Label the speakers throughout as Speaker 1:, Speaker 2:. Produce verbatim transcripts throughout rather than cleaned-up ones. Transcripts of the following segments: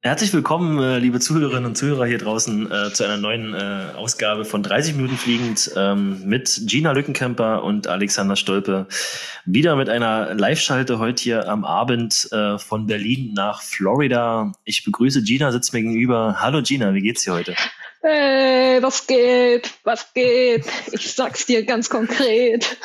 Speaker 1: Herzlich willkommen, äh, liebe Zuhörerinnen und Zuhörer hier draußen, äh, zu einer neuen äh, Ausgabe von dreißig Minuten Fliegend ähm, mit Gina Lückenkämper und Alexander Stolpe. Wieder mit einer Live-Schalte heute hier am Abend äh, von Berlin nach Florida. Ich begrüße Gina, sitzt mir gegenüber. Hallo Gina, wie geht's dir heute?
Speaker 2: Hey, was geht? Was geht? Ich sag's dir ganz konkret.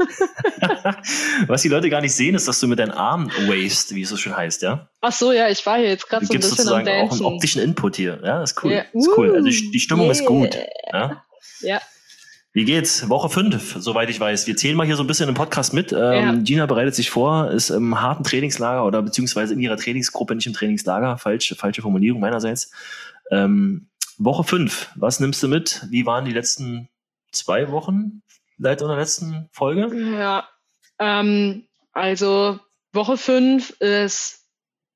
Speaker 1: Was die Leute gar nicht sehen, ist, dass du mit deinen Armen wavest, wie es so schön heißt, ja?
Speaker 2: Ach so, ja, ich war hier jetzt gerade
Speaker 1: Du
Speaker 2: so ein
Speaker 1: gibst
Speaker 2: bisschen am
Speaker 1: sozusagen auch
Speaker 2: Dancen.
Speaker 1: einen optischen Input hier. Ja, ist cool.
Speaker 2: Ja.
Speaker 1: Ist cool. Also die, die Stimmung
Speaker 2: Yeah.
Speaker 1: ist gut. Ja?
Speaker 2: Ja.
Speaker 1: Wie geht's? Woche fünf, soweit ich weiß. Wir zählen mal hier so ein bisschen im Podcast mit. Ähm,
Speaker 2: Ja.
Speaker 1: Gina bereitet sich vor, ist im harten Trainingslager oder beziehungsweise in ihrer Trainingsgruppe, nicht im Trainingslager. Falsche, falsche Formulierung meinerseits. Ähm, Woche fünf, was nimmst du mit? Wie waren die letzten zwei Wochen seit unserer letzten Folge?
Speaker 2: Ja. Ähm, also Woche fünf ist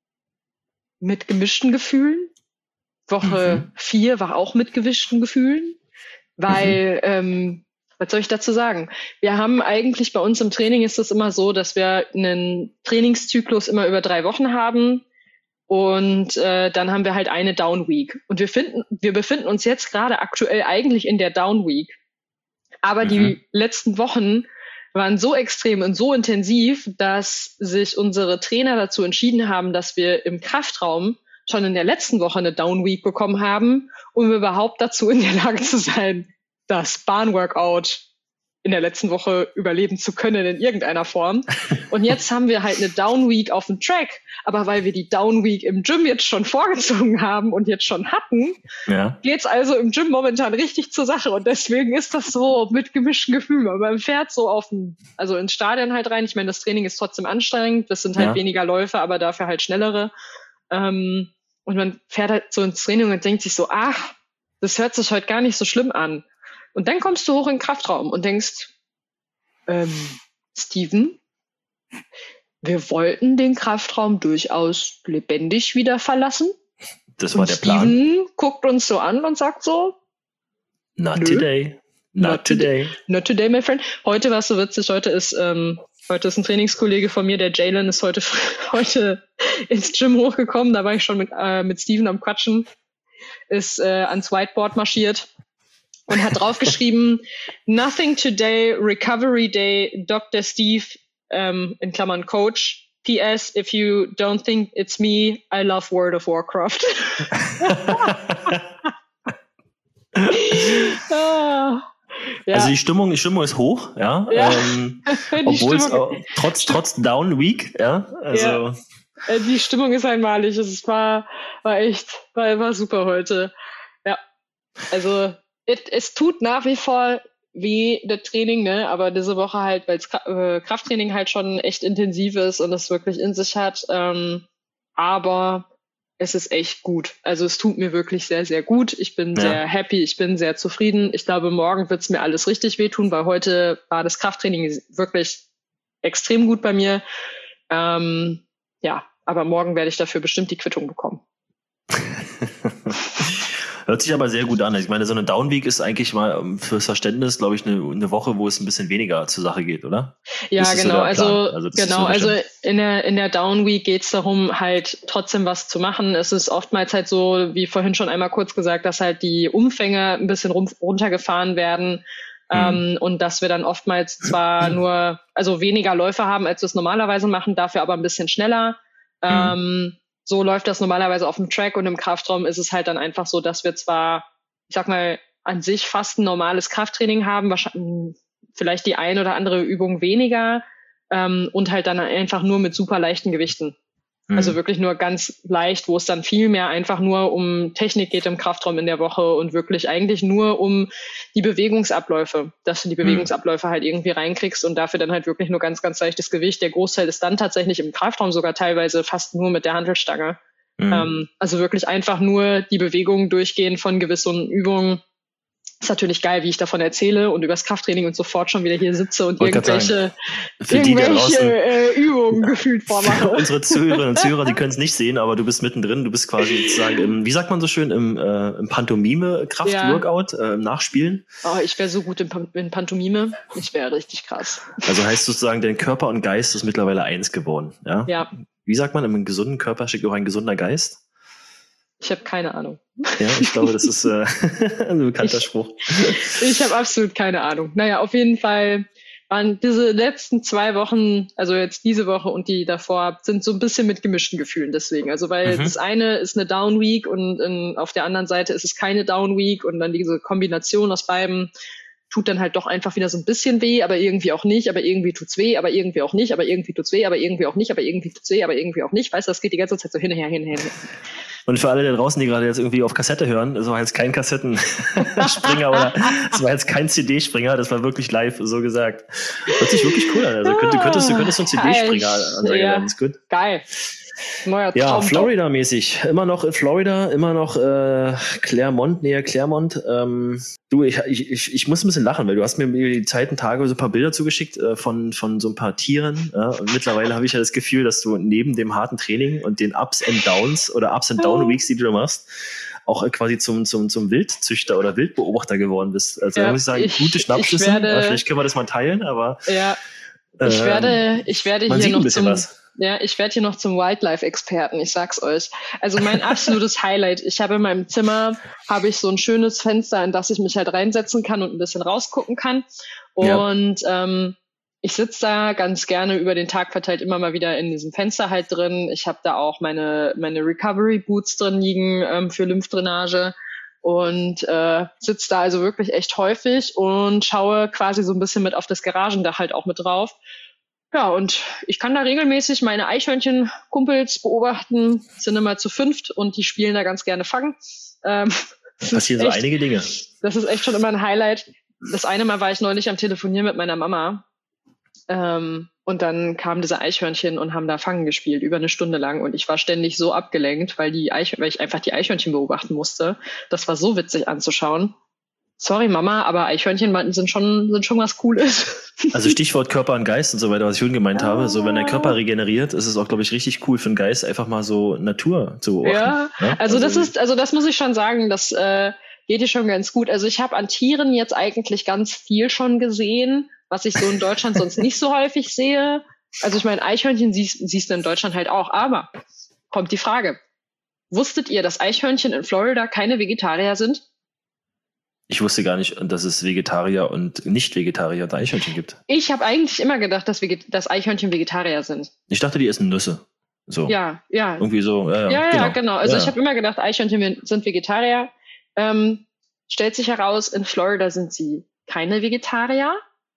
Speaker 2: mit gemischten Gefühlen. Woche
Speaker 1: Mhm.
Speaker 2: vier war auch mit gemischten Gefühlen. Weil, mhm. ähm, was soll ich dazu sagen? Wir haben eigentlich bei uns im Training ist es immer so, dass wir einen Trainingszyklus immer über drei Wochen haben. Und äh, dann haben wir halt eine Down Week. Und wir finden, wir befinden uns jetzt gerade aktuell eigentlich in der Down Week. Aber mhm. die letzten Wochen waren so extrem und so intensiv, dass sich unsere Trainer dazu entschieden haben, dass wir im Kraftraum schon in der letzten Woche eine Down Week bekommen haben, um überhaupt dazu in der Lage zu sein, das Bahnworkout in der letzten Woche überleben zu können in irgendeiner Form. Und jetzt haben wir halt eine Down Week auf dem Track. Aber weil wir die Down Week im Gym jetzt schon vorgezogen haben und jetzt schon hatten, ja. geht's also im Gym momentan richtig zur Sache. Und deswegen ist das so mit gemischten Gefühlen. Aber man fährt so auf ein, also ins Stadion halt rein. Ich meine, das Training ist trotzdem anstrengend. Das sind halt ja. weniger Läufe, aber dafür halt schnellere. Ähm, und man fährt halt so ins Training und denkt sich so, ach, das hört sich heute gar nicht so schlimm an. Und dann kommst du hoch in den Kraftraum und denkst, ähm, Steven, wir wollten den Kraftraum durchaus lebendig wieder verlassen.
Speaker 1: Das war
Speaker 2: und
Speaker 1: der
Speaker 2: Steven
Speaker 1: Plan.
Speaker 2: Steven guckt uns so an und sagt so,
Speaker 1: Not
Speaker 2: Nö.
Speaker 1: today. Not,
Speaker 2: Not
Speaker 1: today.
Speaker 2: today. Not today, my friend. Heute war es so witzig, heute ist, ähm, heute ist ein Trainingskollege von mir, der Jalen, ist heute, heute ins Gym hochgekommen. Da war ich schon mit, äh, mit Steven am Quatschen, ist äh, ans Whiteboard marschiert. Und hat draufgeschrieben, nothing today, recovery day, Doktor Steve, ähm, in Klammern Coach. P S, if you don't think it's me, I love World of Warcraft. ah, ja.
Speaker 1: Also die Stimmung, die Stimmung ist hoch, ja.
Speaker 2: ja.
Speaker 1: Ähm, obwohl es auch, trotz, trotz Down Week, ja. Also.
Speaker 2: Ja. Die Stimmung ist einmalig. Es war, war echt, war, war super heute. Ja. Also, Es, es tut nach wie vor weh, das Training, ne? Aber diese Woche halt, weil das Krafttraining halt schon echt intensiv ist und es wirklich in sich hat. Ähm, aber es ist echt gut. Also es tut mir wirklich sehr, sehr gut. Ich bin ja. sehr happy, ich bin sehr zufrieden. Ich glaube, morgen wird es mir alles richtig wehtun, weil heute war das Krafttraining wirklich extrem gut bei mir. Ähm, ja, aber morgen werde ich dafür bestimmt die Quittung bekommen.
Speaker 1: Hört sich aber sehr gut an. Ich meine, so eine Downweek ist eigentlich mal fürs Verständnis, glaube ich, eine, eine Woche, wo es ein bisschen weniger zur Sache geht, oder?
Speaker 2: Ja, genau. So also, also genau.
Speaker 1: So
Speaker 2: also in der in der Downweek geht es darum, halt trotzdem was zu machen. Es ist oftmals halt so, wie vorhin schon einmal kurz gesagt, dass halt die Umfänge ein bisschen rum, runtergefahren werden. Mhm. Ähm, und dass wir dann oftmals zwar nur, also weniger Läufe haben, als wir es normalerweise machen, dafür aber ein bisschen schneller. Mhm. Ähm, So läuft das normalerweise auf dem Track und im Kraftraum ist es halt dann einfach so, dass wir zwar, ich sag mal, an sich fast ein normales Krafttraining haben, wahrscheinlich vielleicht die ein oder andere Übung weniger ähm, und halt dann einfach nur mit super leichten Gewichten. Mhm. Also wirklich nur ganz leicht, wo es dann viel mehr einfach nur um Technik geht im Kraftraum in der Woche und wirklich eigentlich nur um die Bewegungsabläufe, dass du die Bewegungsabläufe halt irgendwie reinkriegst und dafür dann halt wirklich nur ganz, ganz leichtes Gewicht. Der Großteil ist dann tatsächlich im Kraftraum sogar teilweise fast nur mit der Hantelstange. Mhm. Ähm, also wirklich einfach nur die Bewegungen durchgehen von gewissen Übungen. Ist natürlich geil, wie ich davon erzähle und übers Krafttraining und sofort schon wieder hier sitze und
Speaker 1: Wollte
Speaker 2: irgendwelche,
Speaker 1: Für die,
Speaker 2: irgendwelche äh, Übungen gefühlt vormache.
Speaker 1: Unsere Zuhörerinnen und Zuhörer, die können es nicht sehen, aber du bist mittendrin. Du bist quasi sozusagen im, wie sagt man so schön, im, äh, im Pantomime-Kraft-Workout, ja. äh, im Nachspielen.
Speaker 2: Oh, ich wäre so gut in, in Pantomime. Ich wäre richtig krass.
Speaker 1: Also heißt sozusagen, dein Körper und Geist ist mittlerweile eins geworden. Ja.
Speaker 2: Ja.
Speaker 1: Wie sagt man, im gesunden Körper steckt auch ein gesunder Geist?
Speaker 2: Ich habe keine Ahnung.
Speaker 1: Ja, ich glaube, das ist äh, ein bekannter ich, Spruch.
Speaker 2: Ich habe absolut keine Ahnung. Naja, auf jeden Fall waren diese letzten zwei Wochen, also jetzt diese Woche und die davor, sind so ein bisschen mit gemischten Gefühlen deswegen. Also weil mhm. das eine ist eine Down Week und in, auf der anderen Seite ist es keine Down Week und dann diese Kombination aus beiden tut dann halt doch einfach wieder so ein bisschen weh, aber irgendwie auch nicht, aber irgendwie tut's weh, aber irgendwie auch nicht, aber irgendwie tut's weh, aber irgendwie auch nicht, aber irgendwie tut's weh, aber irgendwie auch nicht. Weißt du, das geht die ganze Zeit so hin, her, hin, her, hin.
Speaker 1: Und für alle da draußen, die gerade jetzt irgendwie auf Kassette hören, das war jetzt kein Kassettenspringer oder das war jetzt kein C D-Springer, das war wirklich live so gesagt. Hört sich wirklich cool an. Also könnte, könntest du könntest so einen C D-Springer ansagen, ja, das ist gut.
Speaker 2: Geil. Neuer
Speaker 1: ja, Florida-mäßig. Immer noch in Florida, immer noch äh, Claremont, näher Claremont. Ähm, du, ich, ich, ich muss ein bisschen lachen, weil du hast mir über die Zeiten Tage so ein paar Bilder zugeschickt äh, von, von so ein paar Tieren. Ja? Und mittlerweile habe ich ja das Gefühl, dass du neben dem harten Training und den Ups and Downs oder Ups and Down Weeks, die du da machst, auch quasi zum, zum, zum Wildzüchter oder Wildbeobachter geworden bist. Also ja, da muss ich sagen, ich, gute Schnappschüsse. Werde, vielleicht können wir das mal teilen, aber
Speaker 2: ja, ich ähm, werde, ich werde
Speaker 1: man
Speaker 2: hier
Speaker 1: sieht
Speaker 2: noch
Speaker 1: ein bisschen
Speaker 2: zum,
Speaker 1: was.
Speaker 2: Ja, ich werde hier noch zum Wildlife-Experten, ich sag's euch. Also mein absolutes Highlight, ich habe in meinem Zimmer, habe ich so ein schönes Fenster, in das ich mich halt reinsetzen kann und ein bisschen rausgucken kann. Und ja. ähm, ich sitze da ganz gerne über den Tag verteilt immer mal wieder in diesem Fenster halt drin. Ich habe da auch meine, meine Recovery-Boots drin liegen ähm, für Lymphdrainage. Und äh, sitze da also wirklich echt häufig und schaue quasi so ein bisschen mit auf das Garagendach halt auch mit drauf. Ja, und ich kann da regelmäßig meine Eichhörnchen-Kumpels beobachten, sind immer zu fünft und die spielen da ganz gerne Fangen. Ähm,
Speaker 1: da passieren so echt, einige Dinge.
Speaker 2: Das ist echt schon immer ein Highlight. Das eine Mal war ich neulich am Telefonieren mit meiner Mama ähm, und dann kamen diese Eichhörnchen und haben da Fangen gespielt, über eine Stunde lang. Und ich war ständig so abgelenkt, weil, die Eich- weil ich einfach die Eichhörnchen beobachten musste. Das war so witzig anzuschauen. Sorry, Mama, aber Eichhörnchen sind schon, sind schon was Cooles.
Speaker 1: Also Stichwort Körper und Geist und so weiter, was ich schon gemeint ah. habe. So, wenn der Körper regeneriert, ist es auch, glaube ich, richtig cool für den Geist, einfach mal so Natur zu beobachten.
Speaker 2: Ja, ja? Also, also das ist, also das muss ich schon sagen, das äh, geht dir schon ganz gut. Also ich habe an Tieren jetzt eigentlich ganz viel schon gesehen, was ich so in Deutschland sonst nicht so häufig sehe. Also ich meine, Eichhörnchen siehst, siehst du in Deutschland halt auch, aber kommt die Frage, wusstet ihr, dass Eichhörnchen in Florida keine Vegetarier sind?
Speaker 1: Ich wusste gar nicht, dass es Vegetarier und Nicht-Vegetarier und Eichhörnchen gibt.
Speaker 2: Ich habe eigentlich immer gedacht, dass, Veget- dass Eichhörnchen Vegetarier sind.
Speaker 1: Ich dachte, die essen Nüsse. So.
Speaker 2: Ja, ja.
Speaker 1: Irgendwie so. Ja,
Speaker 2: ja, ja genau. genau. Also
Speaker 1: ja.
Speaker 2: ich habe immer gedacht, Eichhörnchen sind Vegetarier. Ähm, stellt sich heraus, in Florida sind sie keine Vegetarier.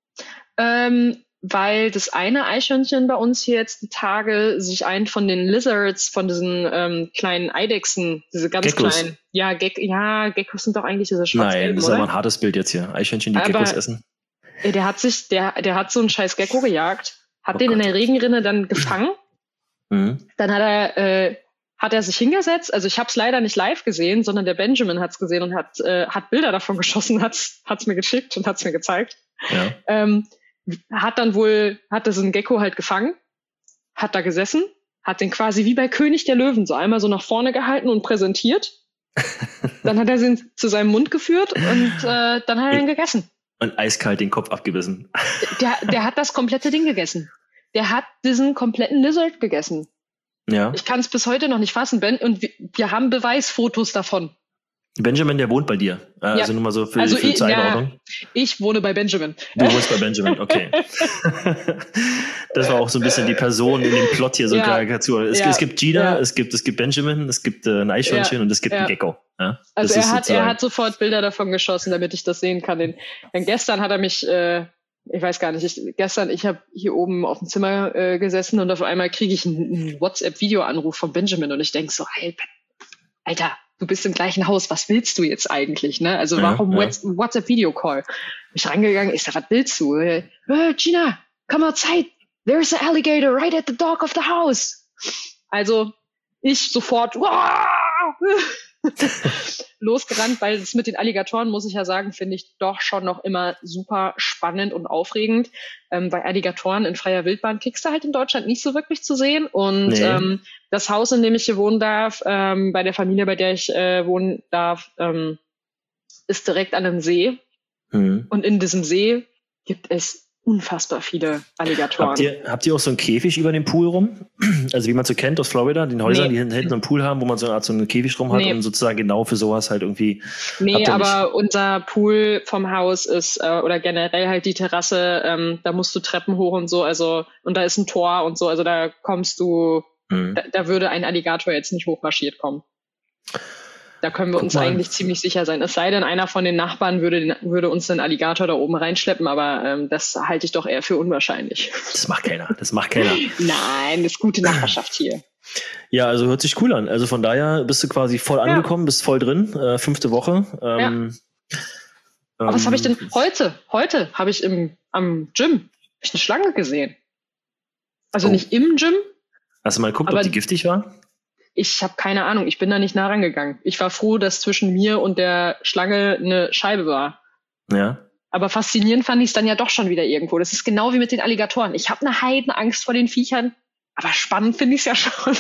Speaker 2: Ähm, weil das eine Eichhörnchen bei uns hier jetzt die Tage sich einen von den Lizards, von diesen ähm, kleinen Eidechsen, diese ganz
Speaker 1: Geckos.
Speaker 2: kleinen, ja, Geck, ja, Geckos sind doch eigentlich diese schwarz-gelben,
Speaker 1: Nein, das ist
Speaker 2: oder?
Speaker 1: aber ein hartes Bild jetzt hier. Eichhörnchen, die
Speaker 2: aber,
Speaker 1: Geckos essen.
Speaker 2: Der hat sich, der, der hat so einen scheiß Gecko gejagt, hat oh den Gott. in der Regenrinne dann gefangen,
Speaker 1: mhm.
Speaker 2: dann hat er, äh, hat er sich hingesetzt, also ich habe es leider nicht live gesehen, sondern der Benjamin hat es gesehen und hat, äh, hat Bilder davon geschossen, hat es mir geschickt und hat es mir gezeigt.
Speaker 1: Ja.
Speaker 2: Ähm, hat dann wohl, hat das ein Gecko halt gefangen, hat da gesessen, hat den quasi wie bei König der Löwen so einmal so nach vorne gehalten und präsentiert. Dann hat er sie zu seinem Mund geführt und äh, dann hat er ihn gegessen.
Speaker 1: Und eiskalt den Kopf abgebissen.
Speaker 2: Der, der hat das komplette Ding gegessen. Der hat diesen kompletten Lizard gegessen.
Speaker 1: Ja.
Speaker 2: Ich kann es bis heute noch nicht fassen, Ben, und wir, wir haben Beweisfotos davon.
Speaker 1: Benjamin, der wohnt bei dir. Also ja. nur mal so für,
Speaker 2: also
Speaker 1: für
Speaker 2: ich,
Speaker 1: zur Einordnung.
Speaker 2: Ja, ich wohne bei Benjamin.
Speaker 1: Du wohnst bei Benjamin, okay. Das war auch so ein bisschen die Person in dem Plot hier, so
Speaker 2: ja.
Speaker 1: Karikatur. Es,
Speaker 2: ja.
Speaker 1: es gibt Gina,
Speaker 2: ja.
Speaker 1: es gibt, es gibt Benjamin, es gibt äh, ein Eichhörnchen ja. und es gibt ja. einen Gecko. Ja?
Speaker 2: Also er hat, er hat sofort Bilder davon geschossen, damit ich das sehen kann. Denn, denn gestern hat er mich, äh, ich weiß gar nicht, ich, gestern, ich habe hier oben auf dem Zimmer äh, gesessen und auf einmal kriege ich einen, einen WhatsApp-Videoanruf von Benjamin und ich denk so, hey, Alter, du bist im gleichen Haus, was willst du jetzt eigentlich, ne? Also warum ja, ja. WhatsApp-Video-Call? Bin ich rangegangen, ich sag, was willst du? Äh, Gina, come outside. There's an alligator right at the dock of the house. Also ich sofort losgerannt, weil das mit den Alligatoren, muss ich ja sagen, finde ich doch schon noch immer super spannend und aufregend. Ähm, bei Alligatoren in freier Wildbahn kriegst du halt in Deutschland nicht so wirklich zu sehen. Und nee. ähm, das Haus, in dem ich hier wohnen darf, ähm, bei der Familie, bei der ich äh, wohnen darf, ähm, ist direkt an einem See. Mhm. Und in diesem See gibt es unfassbar viele Alligatoren.
Speaker 1: Habt ihr, habt ihr auch so einen Käfig über den Pool rum? Also wie man so kennt aus Florida, den Häusern, nee. die hinten so einen Pool haben, wo man so eine Art so einen Käfig drum hat nee. und sozusagen genau für sowas halt irgendwie...
Speaker 2: Nee, aber nicht? Unser Pool vom Haus ist, äh, oder generell halt die Terrasse, ähm, da musst du Treppen hoch und so, also und da ist ein Tor und so, also da kommst du, mhm. da, da würde ein Alligator jetzt nicht hochmarschiert kommen. Da können wir Guck uns mal. eigentlich ziemlich sicher sein. Es sei denn, einer von den Nachbarn würde, würde uns den Alligator da oben reinschleppen, aber ähm, das halte ich doch eher für unwahrscheinlich.
Speaker 1: Das macht keiner, das macht keiner.
Speaker 2: Nein, das ist gute Nachbarschaft hier.
Speaker 1: Ja, also hört sich cool an. Also von daher bist du quasi voll ja. angekommen, bist voll drin, äh, fünfte Woche. Ähm,
Speaker 2: ja. Aber ähm, was habe ich denn heute? Heute habe ich im, am Gym hab ich eine Schlange gesehen. Also oh. nicht im Gym.
Speaker 1: Hast du mal geguckt, ob die giftig war?
Speaker 2: Ich habe keine Ahnung, ich bin da nicht nah rangegangen. Ich war froh, dass zwischen mir und der Schlange eine Scheibe war.
Speaker 1: Ja.
Speaker 2: Aber faszinierend fand ich es dann ja doch schon wieder irgendwo. Das ist genau wie mit den Alligatoren. Ich habe eine Heidenangst vor den Viechern, aber spannend finde ich es ja schon.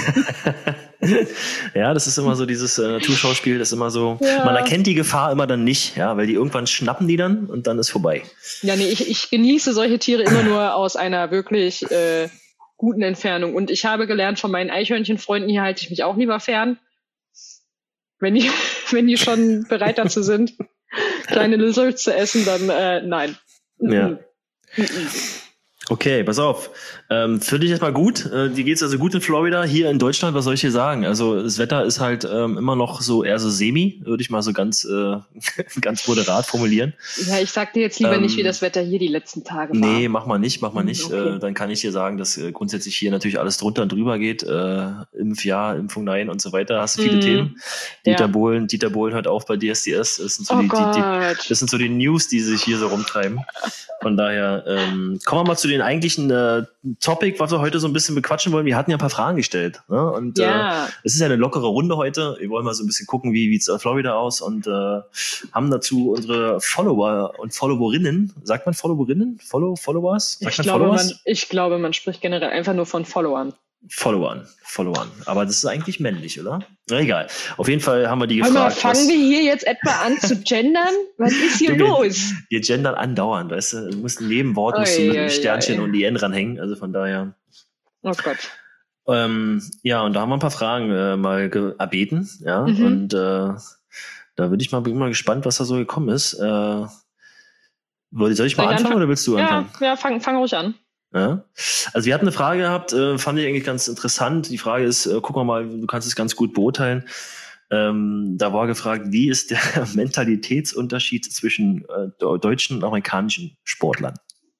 Speaker 1: Ja, das ist immer so dieses äh, Naturschauspiel, das ist immer so, ja. man erkennt die Gefahr immer dann nicht, ja, weil die irgendwann schnappen die dann und dann ist vorbei.
Speaker 2: Ja, nee, ich, ich genieße solche Tiere immer nur aus einer wirklich... Äh, guten Entfernung. Und ich habe gelernt von meinen Eichhörnchenfreunden, hier halte ich mich auch lieber fern. Wenn die, wenn die schon bereit dazu sind, kleine Lizards zu essen, dann äh, nein.
Speaker 1: Ja. Okay, pass auf. Ähm, für dich erstmal gut. Äh, dir geht's also gut in Florida. Hier in Deutschland, was soll ich dir sagen? Also das Wetter ist halt ähm, immer noch so eher so semi, würde ich mal so ganz äh, ganz moderat formulieren.
Speaker 2: Ja, ich sag dir jetzt lieber ähm, nicht, wie das Wetter hier die letzten Tage war.
Speaker 1: Nee, mach mal nicht, mach mal nicht. Okay. Äh, dann kann ich dir sagen, dass äh, grundsätzlich hier natürlich alles drunter und drüber geht. Äh, Impf ja, Impfung nein und so weiter. Hast du viele mm, Themen. Dieter ja. Bohlen, Dieter Bohlen hört auf bei D S D S. Das sind so, oh die, die, die, das sind so die News, die sich hier so rumtreiben. Von daher ähm, kommen wir mal zu den eigentlichen äh, Topic, was wir heute so ein bisschen bequatschen wollen. Wir hatten ja ein paar Fragen gestellt. Ne? Und ja. äh, es ist ja eine lockere Runde heute. Wir wollen mal so ein bisschen gucken, wie sieht es in Florida aus und äh, haben dazu unsere Follower und Followerinnen. Sagt man Followerinnen? Follow, Followers? Sagt
Speaker 2: ich,
Speaker 1: man
Speaker 2: glaube,
Speaker 1: Followers?
Speaker 2: Man, ich glaube, man spricht generell einfach nur von Followern.
Speaker 1: Followern, Followern. Aber das ist eigentlich männlich, oder? Na egal. Auf jeden Fall haben wir die gefragt.
Speaker 2: Aber fangen wir hier jetzt etwa an zu gendern? Was ist hier
Speaker 1: du,
Speaker 2: los?
Speaker 1: Wir, wir gendern andauernd, weißt du? Du musst neben Wort musst du mit einem Sternchen oi. und die N ranhängen. Also von daher.
Speaker 2: Oh Gott.
Speaker 1: Ähm, ja, und da haben wir ein paar Fragen äh, mal ge- erbeten. Ja, mhm. und äh, da würde ich mal, bin mal gespannt, was da so gekommen ist. Äh, soll ich, soll ich mal anfangen, anfangen oder willst du
Speaker 2: ja,
Speaker 1: anfangen?
Speaker 2: Ja, fang, fang ruhig an.
Speaker 1: Ja. Also wir hatten eine Frage gehabt, äh, fand ich eigentlich ganz interessant. Die Frage ist, äh, guck mal, du kannst es ganz gut beurteilen. Ähm, da war gefragt, wie ist der Mentalitätsunterschied zwischen äh, deutschen und amerikanischen Sportlern?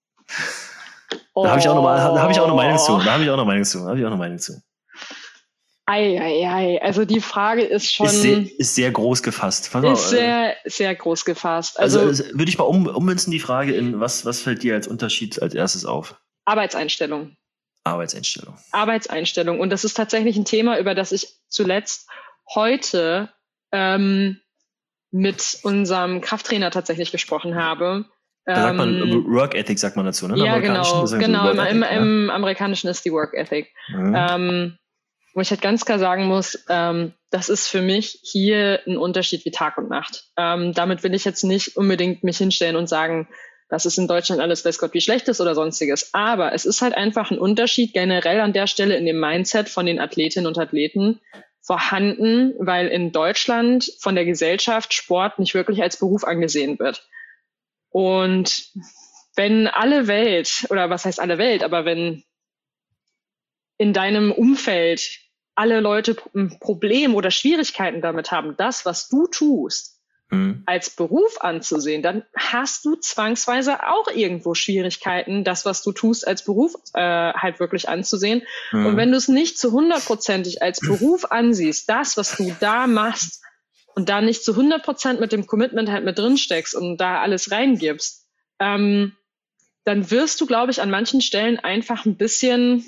Speaker 1: Oh. Da habe ich auch noch mal, da habe ich auch eine Meinung zu. Da habe ich auch eine Meinung zu. Da habe ich auch eine Meinung zu.
Speaker 2: Ei, ei, ei. Also die Frage ist schon...
Speaker 1: Ist sehr, ist sehr groß gefasst.
Speaker 2: Pass ist auf, sehr, sehr groß gefasst. Also,
Speaker 1: also würde ich mal um, ummünzen die Frage in, was, was fällt dir als Unterschied als erstes auf?
Speaker 2: Arbeitseinstellung.
Speaker 1: Arbeitseinstellung.
Speaker 2: Arbeitseinstellung. Und das ist tatsächlich ein Thema, über das ich zuletzt heute ähm, mit unserem Krafttrainer tatsächlich gesprochen habe.
Speaker 1: Da sagt man Work Ethic, sagt man dazu, ne?
Speaker 2: Ja, genau. genau. Im, im, im ja. Amerikanischen ist die Work Ethic. Mhm. Ähm, wo ich halt ganz klar sagen muss, ähm, das ist für mich hier ein Unterschied wie Tag und Nacht. Ähm, damit will ich jetzt nicht unbedingt mich hinstellen und sagen, das ist in Deutschland alles, weiß Gott, wie schlecht ist oder sonstiges. Aber es ist halt einfach ein Unterschied generell an der Stelle in dem Mindset von den Athletinnen und Athleten vorhanden, weil in Deutschland von der Gesellschaft Sport nicht wirklich als Beruf angesehen wird. Und wenn alle Welt, oder was heißt alle Welt, aber wenn in deinem Umfeld alle Leute ein Problem oder Schwierigkeiten damit haben, das, was du tust, mhm. als Beruf anzusehen, dann hast du zwangsweise auch irgendwo Schwierigkeiten, das, was du tust, als Beruf äh, halt wirklich anzusehen. Mhm. Und wenn du es nicht zu hundertprozentig als Beruf ansiehst, das, was du da machst, und da nicht zu hundert Prozent mit dem Commitment halt mit drin steckst und da alles reingibst, ähm, dann wirst du, glaube ich, an manchen Stellen einfach ein bisschen...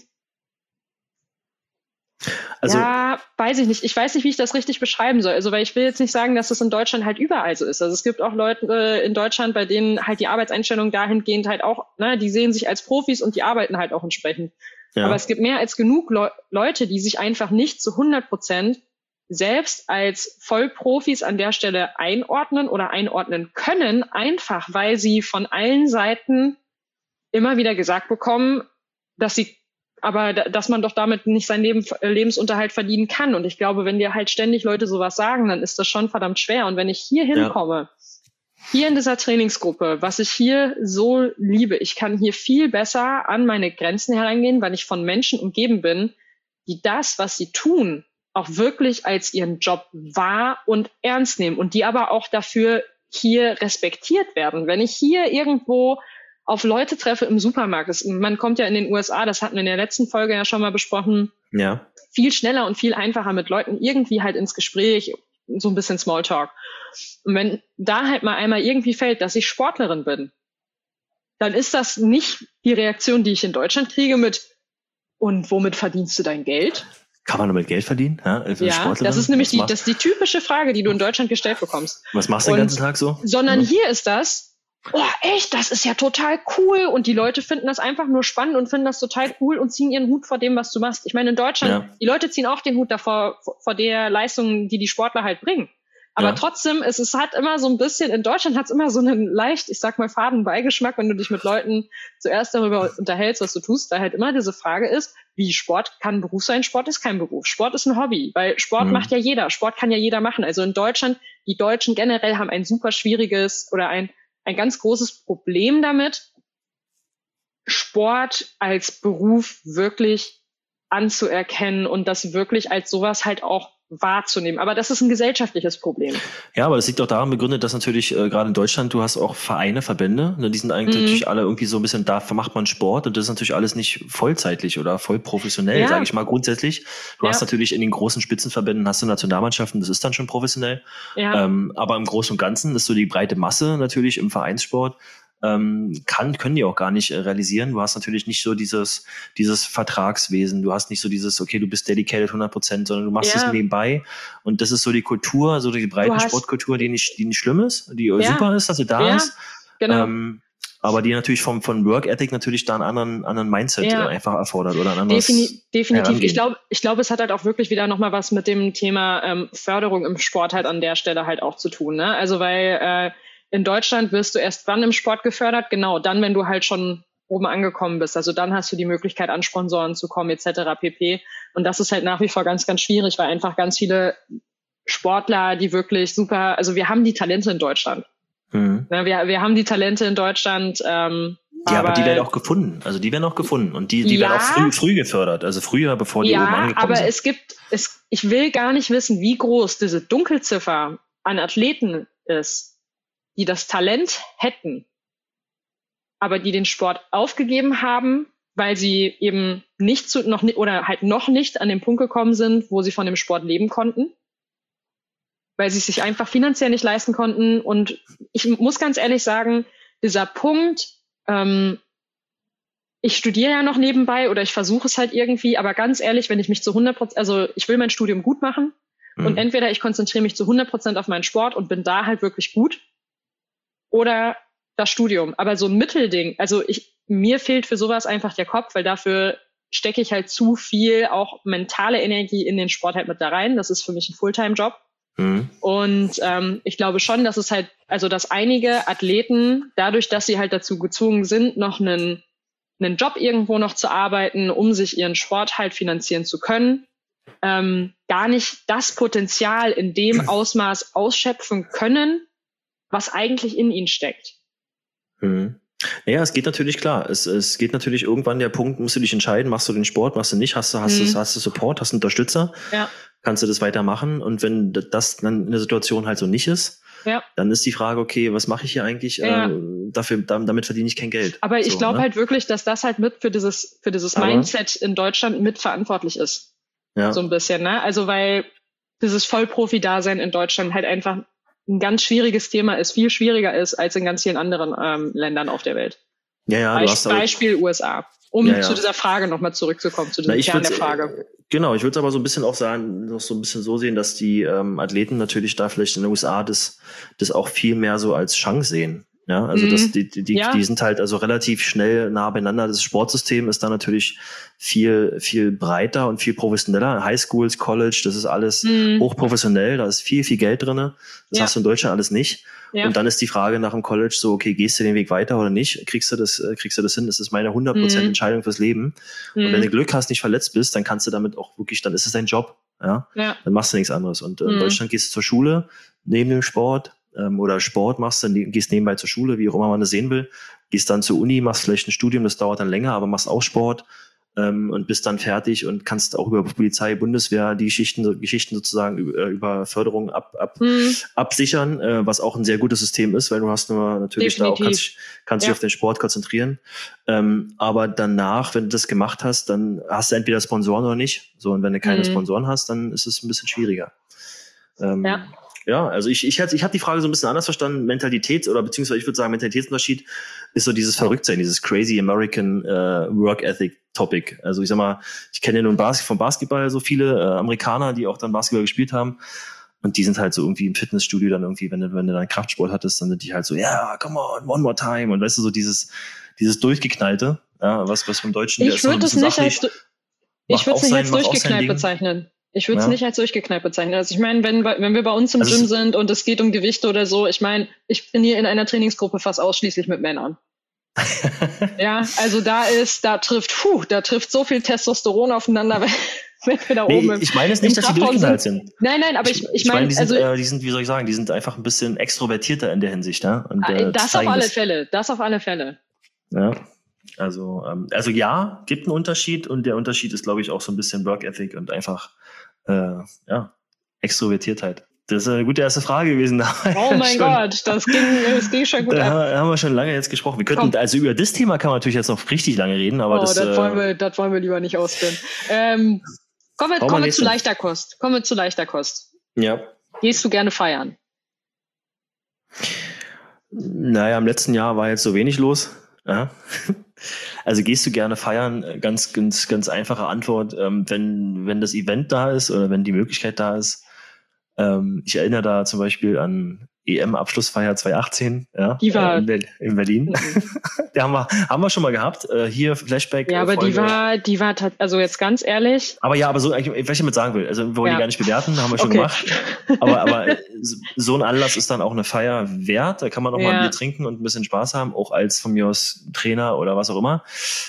Speaker 2: Also, ja, weiß ich nicht. Ich weiß nicht, wie ich das richtig beschreiben soll. Also, weil ich will jetzt nicht sagen, dass das in Deutschland halt überall so ist. Also es gibt auch Leute äh, in Deutschland, bei denen halt die Arbeitseinstellung dahingehend halt auch, ne, die sehen sich als Profis und die arbeiten halt auch entsprechend. Ja. Aber es gibt mehr als genug Le- Leute, die sich einfach nicht zu hundert Prozent selbst als Vollprofis an der Stelle einordnen oder einordnen können, einfach weil sie von allen Seiten immer wieder gesagt bekommen, dass sie, aber dass man doch damit nicht seinen Leben, Lebensunterhalt verdienen kann. Und ich glaube, wenn dir halt ständig Leute sowas sagen, dann ist das schon verdammt schwer. Und wenn ich hier hinkomme, ja. hier in dieser Trainingsgruppe, was ich hier so liebe, ich kann hier viel besser an meine Grenzen herangehen, weil ich von Menschen umgeben bin, die das, was sie tun, auch wirklich als ihren Job wahr und ernst nehmen und die aber auch dafür hier respektiert werden. Wenn ich hier irgendwo auf Leute treffe im Supermarkt, das, man kommt ja in den U S A, das hatten wir in der letzten Folge ja schon mal besprochen,
Speaker 1: ja.
Speaker 2: viel schneller und viel einfacher mit Leuten irgendwie halt ins Gespräch, so ein bisschen Smalltalk. Und wenn da halt mal einmal irgendwie fällt, dass ich Sportlerin bin, dann ist das nicht die Reaktion, die ich in Deutschland kriege mit und womit verdienst du dein Geld?
Speaker 1: Kann man damit Geld verdienen? Ja, als
Speaker 2: ja das ist nämlich die, das ist die typische Frage, die du in Deutschland gestellt bekommst.
Speaker 1: Was machst du den ganzen Tag so?
Speaker 2: Sondern ja. hier ist das, oh echt, das ist ja total cool und die Leute finden das einfach nur spannend und finden das total cool und ziehen ihren Hut vor dem, was du machst. Ich meine, in Deutschland, ja. die Leute ziehen auch den Hut davor, vor der Leistung, die die Sportler halt bringen. Aber ja. trotzdem, es, es hat immer so ein bisschen, in Deutschland hat es immer so einen leicht, ich sag mal, faden Beigeschmack, wenn du dich mit Leuten zuerst darüber unterhältst, was du tust, da halt immer diese Frage ist, wie Sport kann ein Beruf sein, Sport ist kein Beruf, Sport ist ein Hobby, weil Sport mhm. macht ja jeder, Sport kann ja jeder machen. Also in Deutschland, die Deutschen generell haben ein super schwieriges oder ein, ein ganz großes Problem damit, Sport als Beruf wirklich anzuerkennen und das wirklich als sowas halt auch wahrzunehmen. Aber das ist ein gesellschaftliches Problem.
Speaker 1: Ja, aber das liegt auch daran begründet, dass natürlich äh, gerade in Deutschland, du hast auch Vereine, Verbände, ne, die sind eigentlich mhm. natürlich alle irgendwie so ein bisschen, da macht man Sport und das ist natürlich alles nicht vollzeitlich oder voll professionell, ja. sage ich mal grundsätzlich. Du ja. hast natürlich in den großen Spitzenverbänden, hast du Nationalmannschaften, das ist dann schon professionell. Ja. Ähm, aber im Großen und Ganzen ist so die breite Masse natürlich im Vereinssport, Ähm, kann, können die auch gar nicht äh, realisieren. Du hast natürlich nicht so dieses, dieses Vertragswesen. Du hast nicht so dieses, okay, du bist dedicated hundert Prozent, sondern du machst es ja. nebenbei. Und das ist so die Kultur, so die breite Sportkultur, die nicht, die nicht schlimm ist, die ja. super ist, dass sie da ja. ist. Genau. Ähm, aber die natürlich vom, von Work Ethic natürlich da einen anderen, anderen Mindset ja. einfach erfordert oder ein anderes
Speaker 2: Defini- Definitiv. Herangehen. Ich glaube, ich glaube, es hat halt auch wirklich wieder nochmal was mit dem Thema ähm, Förderung im Sport halt an der Stelle halt auch zu tun, ne? Also, weil, äh, in Deutschland wirst du erst wann im Sport gefördert? Genau, dann, wenn du halt schon oben angekommen bist. Also dann hast du die Möglichkeit, an Sponsoren zu kommen, et cetera pp. Und das ist halt nach wie vor ganz, ganz schwierig, weil einfach ganz viele Sportler, die wirklich super, also wir haben die Talente in Deutschland. Mhm. Ja, wir, wir haben die Talente in Deutschland. Ähm,
Speaker 1: ja, aber, aber die werden auch gefunden. Also die werden auch gefunden. Und die, die ja, werden auch früh, früh gefördert. Also früher, bevor die ja, oben angekommen
Speaker 2: aber
Speaker 1: sind.
Speaker 2: aber es gibt, es, ich will gar nicht wissen, wie groß diese Dunkelziffer an Athleten ist, die das Talent hätten, aber die den Sport aufgegeben haben, weil sie eben nicht zu, noch nicht, oder halt noch nicht an den Punkt gekommen sind, wo sie von dem Sport leben konnten, weil sie es sich einfach finanziell nicht leisten konnten. Und ich muss ganz ehrlich sagen, dieser Punkt, ähm, ich studiere ja noch nebenbei oder ich versuche es halt irgendwie, aber ganz ehrlich, wenn ich mich zu hundert Prozent, also ich will mein Studium gut machen mhm. und entweder ich konzentriere mich zu hundert Prozent auf meinen Sport und bin da halt wirklich gut, oder das Studium. Aber so ein Mittelding, also ich, mir fehlt für sowas einfach der Kopf, weil dafür stecke ich halt zu viel auch mentale Energie in den Sport halt mit da rein. Das ist für mich ein Fulltime-Job. Mhm. Und ähm, ich glaube schon, dass es halt, also dass einige Athleten, dadurch, dass sie halt dazu gezwungen sind, noch einen, einen Job irgendwo noch zu arbeiten, um sich ihren Sport halt finanzieren zu können, ähm, gar nicht das Potenzial in dem Ausmaß ausschöpfen können, was eigentlich in ihnen steckt.
Speaker 1: Hm. Naja, es geht natürlich klar. Es, es geht natürlich irgendwann der Punkt, musst du dich entscheiden, machst du den Sport, machst du nicht, hast du, hast hm. du, hast du Support, hast du Unterstützer, ja. kannst du das weitermachen. Und wenn das dann in der Situation halt so nicht ist, ja. dann ist die Frage, okay, was mache ich hier eigentlich? Ja. Äh, dafür, damit verdiene ich kein Geld.
Speaker 2: Aber ich
Speaker 1: so,
Speaker 2: glaube
Speaker 1: ne?
Speaker 2: halt wirklich, dass das halt mit für dieses, für dieses Aber, Mindset in Deutschland mitverantwortlich ist. Ja. So ein bisschen, ne? Also, weil dieses Vollprofi-Dasein in Deutschland halt einfach ein ganz schwieriges Thema ist, viel schwieriger ist als in ganz vielen anderen ähm, Ländern auf der Welt.
Speaker 1: Ja, ja,
Speaker 2: Beisp-
Speaker 1: du hast aber,
Speaker 2: Beispiel U S A. Um ja, ja. zu dieser Frage nochmal zurückzukommen, zu diesem
Speaker 1: Na,
Speaker 2: Kern der Frage.
Speaker 1: Genau, ich würde es aber so ein bisschen auch sagen, noch so ein bisschen so sehen, dass die ähm, Athleten natürlich da vielleicht in den U S A das, das auch viel mehr so als Chance sehen. Ja, also mhm. das, die, die, ja. die sind halt also relativ schnell nah beieinander. Das Sportsystem ist da natürlich viel, viel breiter und viel professioneller. Highschools, College, das ist alles mhm. hochprofessionell. Da ist viel, viel Geld drinne. Das ja. hast du in Deutschland alles nicht.
Speaker 2: Ja.
Speaker 1: Und dann ist die Frage nach dem College so, okay, gehst du den Weg weiter oder nicht? Kriegst du das, kriegst du das hin? Das ist meine hundert Prozent
Speaker 2: Mhm.
Speaker 1: Entscheidung fürs Leben.
Speaker 2: Mhm.
Speaker 1: Und wenn du Glück hast, nicht verletzt bist, dann kannst du damit auch wirklich, dann ist es dein Job. Ja.
Speaker 2: Ja.
Speaker 1: Dann machst du nichts anderes. Und äh,
Speaker 2: Mhm.
Speaker 1: in Deutschland gehst du zur Schule, neben dem Sport, ähm, oder Sport machst, dann gehst nebenbei zur Schule, wie auch immer man das sehen will, gehst dann zur Uni, machst vielleicht ein Studium, das dauert dann länger, aber machst auch Sport. Ähm, und bist dann fertig und kannst auch über Polizei, Bundeswehr die Geschichten, Geschichten sozusagen über, über Förderung ab, ab,
Speaker 2: Hm.
Speaker 1: absichern, äh, was auch ein sehr gutes System ist, weil du hast nur natürlich
Speaker 2: Definitiv.
Speaker 1: da auch kannst, kannst
Speaker 2: Ja.
Speaker 1: dich auf den Sport konzentrieren. Ähm, aber danach, wenn du das gemacht hast, dann hast du entweder Sponsoren oder nicht. So, und wenn du keine
Speaker 2: Mhm.
Speaker 1: Sponsoren hast, dann ist es ein bisschen schwieriger. Ähm,
Speaker 2: Ja.
Speaker 1: Ja, also ich, ich, ich habe die Frage so ein bisschen anders verstanden. Mentalität oder beziehungsweise ich würde sagen, Mentalitätsunterschied ist so dieses Verrücktsein, dieses crazy American äh, Work Ethic Topic. Also ich sag mal, ich kenne ja nun Bas- vom Basketball so viele äh, Amerikaner, die auch dann Basketball gespielt haben. Und die sind halt so irgendwie im Fitnessstudio dann irgendwie, wenn du, wenn du dann Kraftsport hattest, dann sind die halt so, ja, yeah, come on, one more time. Und weißt du, so dieses, dieses Durchgeknallte, ja, was, was vom Deutschen, der
Speaker 2: Ich
Speaker 1: ist so ein
Speaker 2: würde es
Speaker 1: bisschen
Speaker 2: nicht
Speaker 1: sachlich.
Speaker 2: als, ich würde es nicht als durchgeknallt
Speaker 1: Ding.
Speaker 2: bezeichnen. Ich würde es
Speaker 1: Ja.
Speaker 2: nicht als durchgeknallt bezeichnen. Also ich meine, wenn, wenn wir bei uns im
Speaker 1: Also
Speaker 2: Gym
Speaker 1: es-
Speaker 2: sind und es geht um Gewichte oder so, ich meine, ich trainiere in einer Trainingsgruppe fast ausschließlich mit Männern. Ja, also da ist, da trifft, puh, da trifft so viel Testosteron aufeinander, wenn, wenn wir da
Speaker 1: Nee,
Speaker 2: oben im,
Speaker 1: ich meine es
Speaker 2: im
Speaker 1: nicht, dass die
Speaker 2: Kraftraum
Speaker 1: durchgeknallt sind.
Speaker 2: Nein, nein, aber ich, ich,
Speaker 1: ich meine,
Speaker 2: meine,
Speaker 1: die sind,
Speaker 2: also
Speaker 1: äh, die sind, wie soll ich sagen, die sind einfach ein bisschen extrovertierter in der Hinsicht, ja. Und,
Speaker 2: äh,
Speaker 1: äh,
Speaker 2: das auf
Speaker 1: zeigen
Speaker 2: alle
Speaker 1: das.
Speaker 2: Fälle, das auf alle Fälle.
Speaker 1: Ja. Also, ähm, also ja, gibt einen Unterschied und der Unterschied ist, glaube ich, auch so ein bisschen Work Ethic und einfach, äh, ja, Extrovertiertheit. Das ist eine gute erste Frage gewesen.
Speaker 2: Oh mein
Speaker 1: schon,
Speaker 2: Gott, das ging, das ging schon gut
Speaker 1: Da
Speaker 2: ab.
Speaker 1: haben wir schon lange jetzt gesprochen. Wir könnten,
Speaker 2: Komm.
Speaker 1: also über das Thema kann man natürlich jetzt noch richtig lange reden, aber
Speaker 2: Oh,
Speaker 1: das,
Speaker 2: das,
Speaker 1: äh,
Speaker 2: wollen wir, das wollen wir lieber nicht ausführen. Ähm, kommen wir,
Speaker 1: Brauchen wir
Speaker 2: kommen wir
Speaker 1: nächste.
Speaker 2: zu leichter Kost. Kommen wir zu leichter Kost.
Speaker 1: ja.
Speaker 2: Gehst du gerne feiern?
Speaker 1: Naja, im letzten Jahr war jetzt so wenig los. Ja. Also gehst du gerne feiern? Ganz, ganz, ganz einfache Antwort. Ähm, wenn, wenn das Event da ist oder wenn die Möglichkeit da ist. Ähm, ich erinnere da zum Beispiel an E M-Abschlussfeier zwanzig achtzehn, ja,
Speaker 2: Die war-
Speaker 1: äh, in, Ber- in Berlin.
Speaker 2: Mhm.
Speaker 1: Die haben wir, haben wir schon mal gehabt. Äh, hier Flashback.
Speaker 2: Ja, aber
Speaker 1: Folge.
Speaker 2: die war, die war, tat- also jetzt ganz ehrlich.
Speaker 1: Aber ja, aber so, ich, was ich damit sagen will, also wir wollen
Speaker 2: Ja.
Speaker 1: die gar nicht bewerten, haben wir schon
Speaker 2: Okay.
Speaker 1: gemacht. Aber, aber so ein Anlass ist dann auch eine Feier wert. Da kann man auch mal
Speaker 2: Ja.
Speaker 1: ein Bier trinken und ein bisschen Spaß haben, auch als von mir aus Trainer oder was auch immer.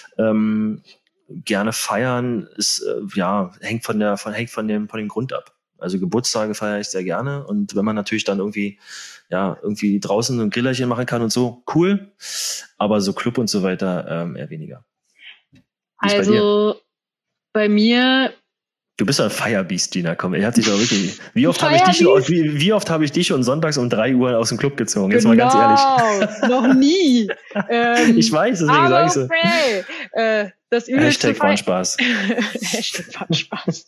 Speaker 1: Ähm, gerne feiern ist, äh, ja, hängt von der, von, hängt von dem, von dem Grund ab. Also Geburtstage feiere ich sehr gerne. Und wenn man natürlich dann irgendwie, ja, irgendwie draußen ein Grillerchen machen kann und so, cool. Aber so Club und so weiter, ähm, eher weniger. Wie ist bei dir?
Speaker 2: Also bei mir,
Speaker 1: Du bist ein Firebeast, Gina. Komm, er hat sich doch wirklich. Wie oft habe ich dich,
Speaker 2: Firebeast?
Speaker 1: wie, wie oft habe ich dich schon sonntags um drei Uhr aus dem Club gezogen? Jetzt mal ganz ehrlich.
Speaker 2: genau, noch nie. Ähm,
Speaker 1: Ich weiß, deswegen sage
Speaker 2: aber
Speaker 1: ich so.
Speaker 2: okay. Äh, das übelste
Speaker 1: Hashtag war ein
Speaker 2: Feiern.
Speaker 1: Spaß.
Speaker 2: Hashtag war ein Spaß.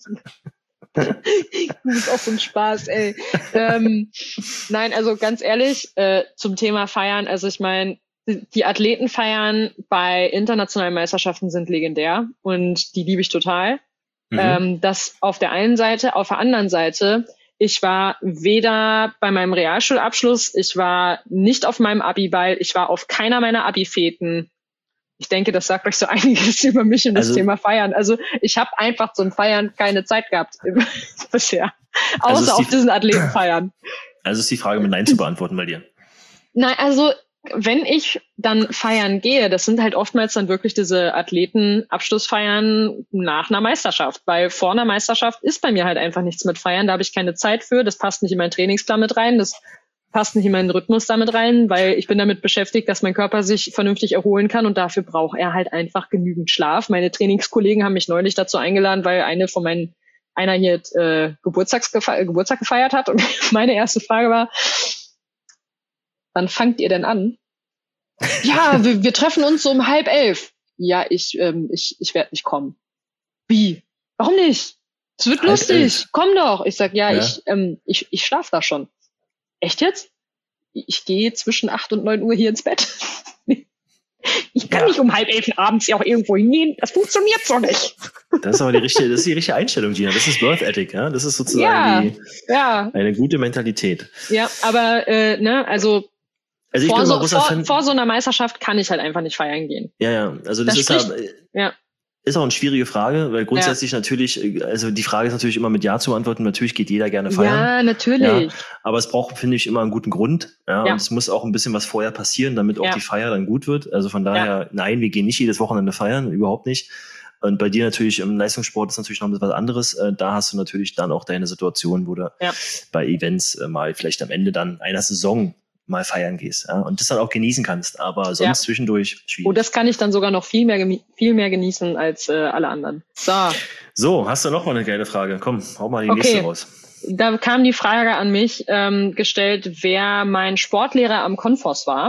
Speaker 2: Du bist auch so ein Spaß, ey. ähm, nein, also ganz ehrlich, äh, zum Thema Feiern, also ich meine, die Athletenfeiern bei internationalen Meisterschaften sind legendär und die liebe ich total.
Speaker 1: Mhm.
Speaker 2: Ähm, das auf der einen Seite, auf der anderen Seite, ich war weder bei meinem Realschulabschluss, ich war nicht auf meinem Abi-Ball, ich war auf keiner meiner Abi-Feten. Ich denke, das sagt euch so einiges über mich und das
Speaker 1: Also-
Speaker 2: Thema Feiern. Also ich habe einfach zum Feiern keine Zeit gehabt bisher.
Speaker 1: Also
Speaker 2: Außer
Speaker 1: ist die-
Speaker 2: auf diesen Athletenfeiern.
Speaker 1: Also ist die Frage mit Nein zu beantworten bei dir.
Speaker 2: Nein, also wenn ich dann feiern gehe, das sind halt oftmals dann wirklich diese Athleten-Abschlussfeiern nach einer Meisterschaft. Weil vor einer Meisterschaft ist bei mir halt einfach nichts mit Feiern. Da habe ich keine Zeit für. Das passt nicht in meinen Trainingsplan mit rein. Das passt nicht in meinen Rhythmus damit rein, weil ich bin damit beschäftigt, dass mein Körper sich vernünftig erholen kann und dafür braucht er halt einfach genügend Schlaf. Meine Trainingskollegen haben mich neulich dazu eingeladen, weil eine von meinen einer hier äh, Geburtstags Geburtstag gefeiert hat und meine erste Frage war, wann fangt ihr denn an? Ja, wir, wir treffen uns so um halb elf. Ja, ich, ähm, ich, ich werde nicht kommen. Wie? Warum nicht? Es wird
Speaker 1: Halb
Speaker 2: lustig.
Speaker 1: elf.
Speaker 2: Komm doch. Ich sag, ja,
Speaker 1: Ja.
Speaker 2: ich, ähm, ich, ich schlaf da schon. Echt jetzt? Ich gehe zwischen acht und neun Uhr hier ins Bett. Ich kann
Speaker 1: Ja.
Speaker 2: nicht um halb elf abends ja auch irgendwo hingehen. Das funktioniert so nicht.
Speaker 1: Das ist aber die richtige, das ist die richtige Einstellung, Gina. Das ist Birth Ethic, ja. Das ist sozusagen
Speaker 2: Ja.
Speaker 1: die,
Speaker 2: Ja,
Speaker 1: eine gute Mentalität.
Speaker 2: ja, aber äh, ne, also
Speaker 1: Also ich
Speaker 2: vor
Speaker 1: bin
Speaker 2: so,
Speaker 1: immer großer
Speaker 2: vor,
Speaker 1: Fan.
Speaker 2: vor so einer Meisterschaft kann ich halt einfach nicht feiern gehen.
Speaker 1: Ja, ja. Also das,
Speaker 2: Das
Speaker 1: ist
Speaker 2: spricht-
Speaker 1: ja,
Speaker 2: Ja.
Speaker 1: Ist auch eine schwierige Frage, weil grundsätzlich ja. natürlich, also die Frage ist natürlich immer mit Ja zu beantworten. Natürlich geht jeder gerne feiern.
Speaker 2: Ja, natürlich.
Speaker 1: Ja, aber es braucht, finde ich, immer einen guten Grund. Ja, ja. Und es muss auch ein bisschen was vorher passieren, damit auch ja. die Feier dann gut wird. Also von daher, ja. nein, wir gehen nicht jedes Wochenende feiern, überhaupt nicht. Und bei dir natürlich im Leistungssport ist natürlich noch ein bisschen was anderes. Da hast du natürlich dann auch deine Situation, wo du ja. bei Events mal vielleicht am Ende dann einer Saison mal feiern gehst, ja, und das dann auch genießen kannst, aber sonst ja. zwischendurch schwierig.
Speaker 2: Oh, das kann ich dann sogar noch viel mehr, viel mehr genießen als äh, alle anderen. So.
Speaker 1: So, hast du noch mal eine geile Frage? Komm, hau mal die okay. nächste raus.
Speaker 2: Da kam die Frage an mich ähm, gestellt, wer mein Sportlehrer am Konfos war.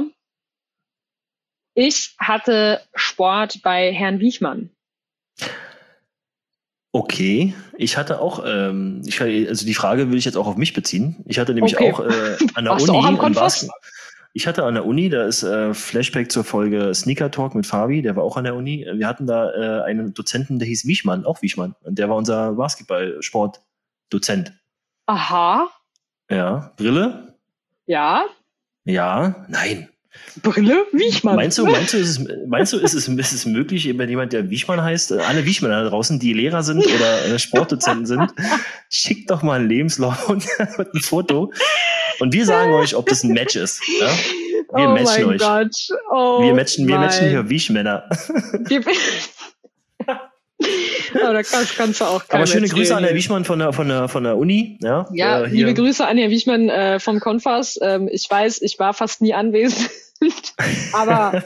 Speaker 2: Ich hatte Sport bei Herrn Wiechmann.
Speaker 1: Okay, ich hatte auch, ähm, ich, also die Frage will ich jetzt auch auf mich beziehen. Ich hatte nämlich okay. auch äh, an der
Speaker 2: Warst
Speaker 1: Uni.
Speaker 2: Du auch am Konfos?
Speaker 1: Ich hatte an der Uni, da ist äh, Flashback zur Folge Sneaker Talk mit Fabi, der war auch an der Uni. Wir hatten da äh, einen Dozenten, der hieß Wiechmann, auch Wiechmann. Und der war unser Basketball-Sport-Dozent.
Speaker 2: Aha.
Speaker 1: Ja, Brille?
Speaker 2: Ja.
Speaker 1: Ja, nein.
Speaker 2: Brille? Wiechmann.
Speaker 1: Meinst du, meinst du, ist es, meinst du, ist es, ist es möglich, wenn jemand, der Wiechmann heißt, alle Wiechmänner da draußen, die Lehrer sind oder äh, Sportdozenten sind, schickt doch mal einen Lebenslauf und ein Foto. Und wir sagen euch, ob das ein Match ist. Ja? Wir
Speaker 2: oh
Speaker 1: matchen
Speaker 2: mein
Speaker 1: euch.
Speaker 2: Gott. Oh
Speaker 1: wir matchen, wir
Speaker 2: mein.
Speaker 1: matchen hier Wiechmänner.
Speaker 2: Aber da kannst, kannst du auch
Speaker 1: Aber schöne Grüße an Herrn Wiechmann von der, von der, von der Uni. Ja,
Speaker 2: ja
Speaker 1: äh,
Speaker 2: liebe Grüße an Herrn Wiechmann äh, vom Konfas. Ähm, ich weiß, ich war fast nie anwesend. Aber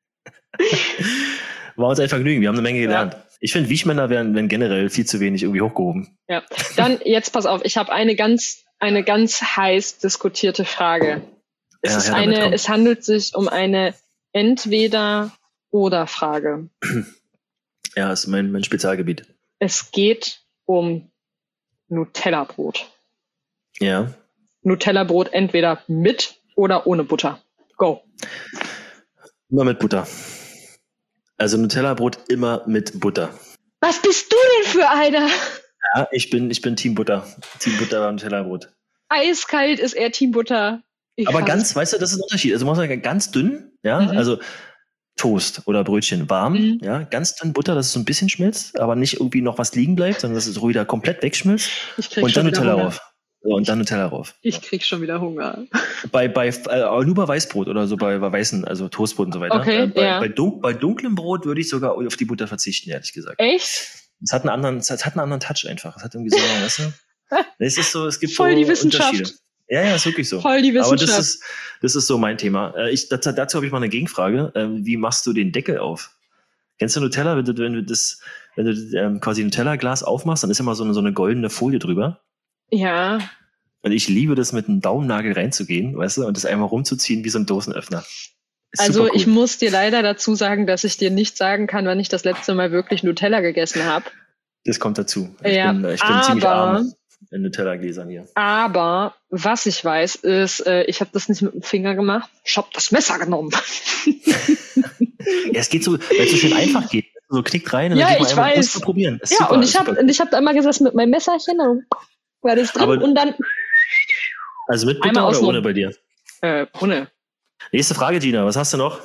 Speaker 1: war uns ein Vergnügen, wir haben eine Menge gelernt. Ja. Ich finde, Wiechmänner werden, werden generell viel zu wenig irgendwie hochgehoben.
Speaker 2: Ja, dann jetzt pass auf, ich habe eine ganz, eine ganz heiß diskutierte Frage. Es, ja, ist eine, es handelt sich um eine Entweder-oder-Frage.
Speaker 1: Ja, das ist mein, mein Spezialgebiet.
Speaker 2: Es geht um Nutella-Brot.
Speaker 1: Ja.
Speaker 2: Nutella-Brot entweder mit oder ohne Butter. Go.
Speaker 1: Immer mit Butter. Also Nutella-Brot immer mit Butter.
Speaker 2: Was bist du denn für einer?
Speaker 1: Ja, ich bin, ich bin Team Butter. Team Butter beim Nutella-Brot.
Speaker 2: Eiskalt ist eher Team Butter. Ich
Speaker 1: Aber ganz, weißt du, das ist ein Unterschied. Also man muss sagen, ganz dünn, ja, mhm. also Toast oder Brötchen warm, mhm. ja, ganz dünn Butter, dass es so ein bisschen schmilzt, aber nicht irgendwie noch was liegen bleibt, sondern dass es ruhig da komplett wegschmilzt. Und dann Nutella rauf. So, und dann Nutella rauf.
Speaker 2: Ich krieg schon wieder Hunger.
Speaker 1: Bei, bei, äh, nur bei Weißbrot oder so, bei, bei weißen, also Toastbrot und so weiter.
Speaker 2: Okay,
Speaker 1: äh, bei,
Speaker 2: ja.
Speaker 1: bei, dun- bei dunklem Brot würde ich sogar auf die Butter verzichten, ehrlich gesagt.
Speaker 2: Echt?
Speaker 1: Es hat einen anderen, es hat einen anderen Touch einfach. Es hat irgendwie so, weißt du? Es ist so, es gibt
Speaker 2: Voll
Speaker 1: so
Speaker 2: die Wissenschaft.
Speaker 1: Unterschiede. Ja, ja, ist wirklich so.
Speaker 2: Voll die Wissenschaft.
Speaker 1: Aber das ist, das ist so mein Thema. Äh, ich, dazu dazu habe ich mal eine Gegenfrage. Ähm, wie machst du den Deckel auf? Kennst du Nutella? Wenn du, wenn du das, wenn du ähm, quasi ein Nutella-Glas aufmachst, dann ist immer so eine, so eine goldene Folie drüber.
Speaker 2: Ja. Und
Speaker 1: ich liebe das, mit einem Daumennagel reinzugehen, weißt du, und das einmal rumzuziehen wie so ein Dosenöffner. Ist
Speaker 2: also cool. Ich muss dir leider dazu sagen, dass ich dir nicht sagen kann, wann ich das letzte Mal wirklich Nutella gegessen habe.
Speaker 1: Das kommt dazu. Ich
Speaker 2: ja,
Speaker 1: bin, ich bin
Speaker 2: aber,
Speaker 1: ziemlich arm in Nutella-Gläsern hier.
Speaker 2: Aber was ich weiß, ist, äh, ich habe das nicht mit dem Finger gemacht. Ich habe das Messer genommen.
Speaker 1: Ja, es geht so, weil es so schön einfach geht. So knickt rein und
Speaker 2: ja,
Speaker 1: dann geht
Speaker 2: ich
Speaker 1: man
Speaker 2: weiß.
Speaker 1: Mal probieren.
Speaker 2: Ja, super, und ich habe und ich habe da immer gesagt, mit meinem Messerchen, dann war das drin aber, und dann.
Speaker 1: Also mit Butter oder ohne bei dir?
Speaker 2: Äh, ohne.
Speaker 1: Nächste Frage, Gina. Was hast du noch?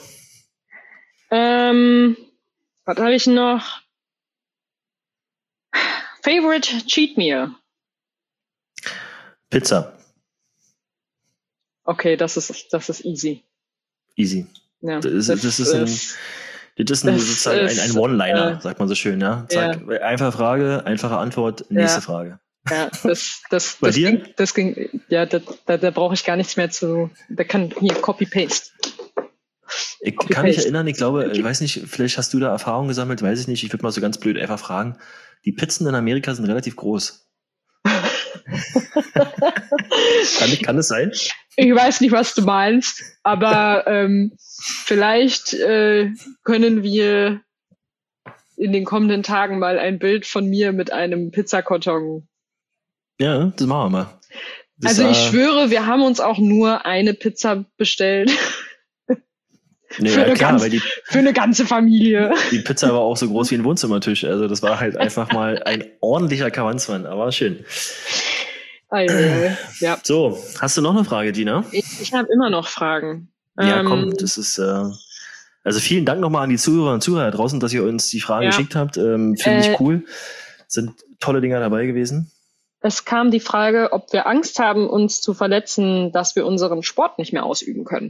Speaker 2: Ähm, was habe ich noch? Favorite Cheat Meal?
Speaker 1: Pizza.
Speaker 2: Okay, das ist, das ist easy.
Speaker 1: Easy.
Speaker 2: Ja,
Speaker 1: das, das, das ist ein, das ist ein, sozusagen
Speaker 2: ist,
Speaker 1: ein, ein One-Liner,
Speaker 2: äh,
Speaker 1: sagt man so schön, ja. Zack, ja. Einfache Frage, einfache Antwort, nächste ja. Frage.
Speaker 2: Ja, das, das,
Speaker 1: Bei
Speaker 2: das,
Speaker 1: dir?
Speaker 2: Ging, das ging, ja, da, da, da brauche ich gar nichts mehr zu, da kann hier Copy-Paste.
Speaker 1: Ich Copy kann mich erinnern, ich glaube, ich weiß nicht, vielleicht hast du da Erfahrung gesammelt, weiß ich nicht, ich würde mal so ganz blöd einfach fragen, die Pizzen in Amerika sind relativ groß. kann, ich, kann das sein?
Speaker 2: Ich weiß nicht, was du meinst, aber ähm, vielleicht äh, können wir in den kommenden Tagen mal ein Bild von mir mit einem Pizzakarton.
Speaker 1: Ja, das machen wir mal. Das
Speaker 2: also ich
Speaker 1: war,
Speaker 2: schwöre, wir haben uns auch nur eine Pizza bestellt.
Speaker 1: Nee,
Speaker 2: für,
Speaker 1: ja,
Speaker 2: eine
Speaker 1: klar,
Speaker 2: ganz,
Speaker 1: weil die,
Speaker 2: für eine ganze Familie.
Speaker 1: Die Pizza war auch so groß wie ein Wohnzimmertisch. Also das war halt einfach mal ein ordentlicher Kavanzmann, aber schön.
Speaker 2: Also, ja.
Speaker 1: So, hast du noch eine Frage, Gina?
Speaker 2: Ich, ich habe immer noch Fragen.
Speaker 1: Ja,
Speaker 2: ähm,
Speaker 1: komm, das ist, äh, Also vielen Dank nochmal an die Zuhörer und Zuhörer draußen, dass ihr uns die Fragen
Speaker 2: Ja.
Speaker 1: geschickt habt. Ähm, Finde
Speaker 2: Äh,
Speaker 1: ich cool. Sind tolle Dinger dabei gewesen.
Speaker 2: Es kam die Frage, ob wir Angst haben, uns zu verletzen, dass wir unseren Sport nicht mehr ausüben können.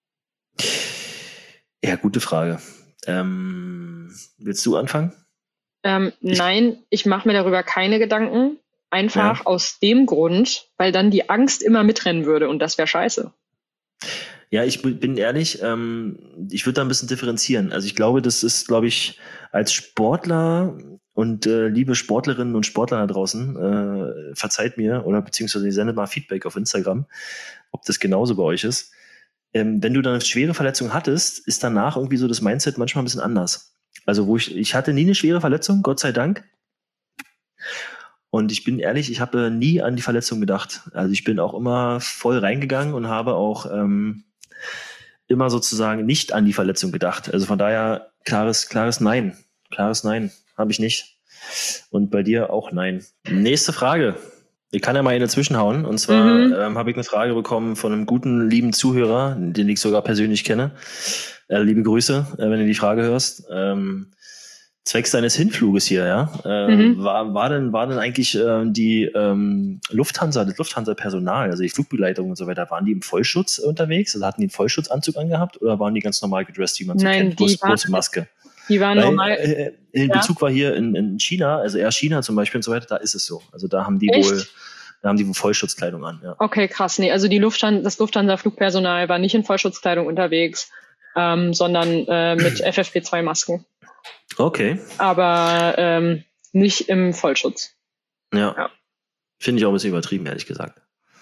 Speaker 1: Ja, gute Frage. Ähm, willst du anfangen?
Speaker 2: Ähm, ich, nein, ich mache mir darüber keine Gedanken. Einfach
Speaker 1: Ja.
Speaker 2: aus dem Grund, weil dann die Angst immer mitrennen würde und das wäre scheiße.
Speaker 1: Ja, ich bin ehrlich, ähm, ich würde da ein bisschen differenzieren. Also ich glaube, das ist, glaube ich, als Sportler und äh, liebe Sportlerinnen und Sportler da draußen, äh, verzeiht mir oder beziehungsweise ihr sendet mal Feedback auf Instagram, ob das genauso bei euch ist. Ähm, wenn du dann eine schwere Verletzung hattest, ist danach irgendwie so das Mindset manchmal ein bisschen anders. Also wo ich, ich hatte nie eine schwere Verletzung, Gott sei Dank. Und ich bin ehrlich, ich habe nie an die Verletzung gedacht. Also ich bin auch immer voll reingegangen und habe auch ähm, immer sozusagen nicht an die Verletzung gedacht. Also von daher klares, klares Nein. Klares Nein. Habe ich nicht. Und bei dir auch nein. Nächste Frage. Ich kann ja mal eine zwischenhauen. Und zwar
Speaker 2: Mhm.
Speaker 1: ähm, habe ich eine Frage bekommen von einem guten, lieben Zuhörer, den ich sogar persönlich kenne. Äh, liebe Grüße, äh, wenn du die Frage hörst. Ähm, zwecks deines Hinfluges hier, ja. Äh,
Speaker 2: Mhm.
Speaker 1: war, war denn, war denn eigentlich äh, die ähm, Lufthansa, das Lufthansa-Personal, also die Flugbegleitung und so weiter, waren die im Vollschutz unterwegs? Also hatten die einen Vollschutzanzug angehabt oder waren die ganz normal gedresst, wie man so
Speaker 2: Nein,
Speaker 1: kennt?
Speaker 2: die
Speaker 1: Bloß,
Speaker 2: waren-
Speaker 1: bloße Maske.
Speaker 2: Die waren
Speaker 1: Weil,
Speaker 2: normal.
Speaker 1: äh, in
Speaker 2: Ja.
Speaker 1: Bezug war hier in, in China, also Air China zum Beispiel und so weiter, da ist es so. Also da haben die
Speaker 2: Echt?
Speaker 1: wohl, da haben die wohl Vollschutzkleidung an, ja.
Speaker 2: Okay, krass. Nee, also die Lufthansa, das Lufthansa-Flugpersonal war nicht in Vollschutzkleidung unterwegs, ähm, sondern äh, mit F F P zwei Masken.
Speaker 1: Okay.
Speaker 2: Aber ähm, nicht im Vollschutz.
Speaker 1: Ja.
Speaker 2: Ja.
Speaker 1: Finde ich auch ein bisschen übertrieben, ehrlich gesagt.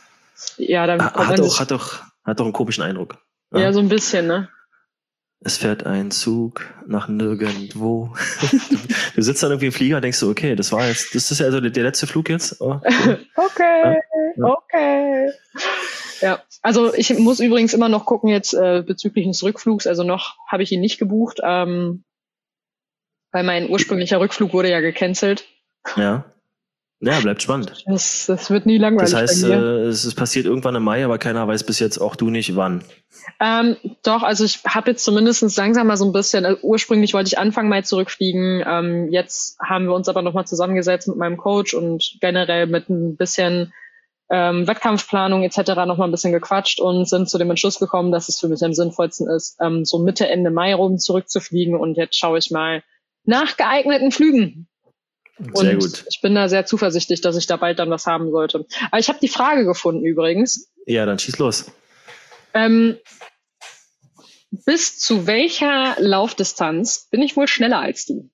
Speaker 2: Ja, dann
Speaker 1: Hat,
Speaker 2: kommt
Speaker 1: hat,
Speaker 2: man
Speaker 1: auch,
Speaker 2: sich,
Speaker 1: hat, doch, hat doch einen komischen Eindruck.
Speaker 2: ja, so ein bisschen, ne?
Speaker 1: Es fährt ein Zug nach nirgendwo. Du sitzt dann irgendwie im Flieger und denkst so, okay, das war jetzt, das ist ja also der, der letzte Flug jetzt. Oh, cool.
Speaker 2: Okay,
Speaker 1: Ja.
Speaker 2: okay. Ja, also ich muss übrigens immer noch gucken jetzt äh, bezüglich des Rückflugs. Also noch habe ich ihn nicht gebucht, ähm, weil mein ursprünglicher Rückflug wurde ja gecancelt.
Speaker 1: Ja. Ja, bleibt spannend.
Speaker 2: Das, das wird nie langweilig
Speaker 1: Das heißt,
Speaker 2: bei mir.
Speaker 1: äh, es ist passiert irgendwann im Mai, aber keiner weiß bis jetzt, auch du nicht, wann.
Speaker 2: Ähm, doch, also ich habe jetzt zumindest langsam mal so ein bisschen, also ursprünglich wollte ich Anfang Mai zurückfliegen, ähm, jetzt haben wir uns aber nochmal zusammengesetzt mit meinem Coach und generell mit ein bisschen ähm, Wettkampfplanung et cetera nochmal ein bisschen gequatscht und sind zu dem Entschluss gekommen, dass es für mich am sinnvollsten ist, ähm, so Mitte, Ende Mai rum zurückzufliegen und jetzt schaue ich mal nach geeigneten Flügen.
Speaker 1: Sehr
Speaker 2: Und
Speaker 1: gut.
Speaker 2: ich bin da sehr zuversichtlich, dass ich da bald dann was haben sollte. Aber ich habe die Frage gefunden übrigens.
Speaker 1: Ja, dann schieß los.
Speaker 2: Ähm, bis zu welcher Laufdistanz bin ich wohl schneller als du?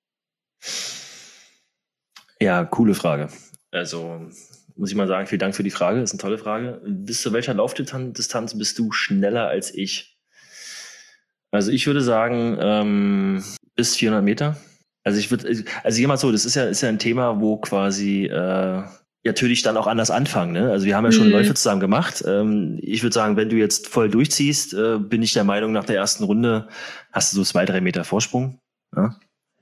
Speaker 1: Ja, coole Frage. Also, muss ich mal sagen, vielen Dank für die Frage. Das ist eine tolle Frage. Bis zu welcher Laufdistanz bist du schneller als ich? Also, ich würde sagen, ähm, bis vierhundert Meter. Also, ich würde, also, jemand so, das ist ja, ist ja ein Thema, wo quasi, äh, natürlich dann auch anders anfangen. Ne? Also wir haben ja schon
Speaker 2: Mhm.
Speaker 1: Läufe zusammen gemacht. Ähm, ich würde sagen, wenn du jetzt voll durchziehst, äh, bin ich der Meinung, nach der ersten Runde hast du so zwei, drei Meter Vorsprung. Ja,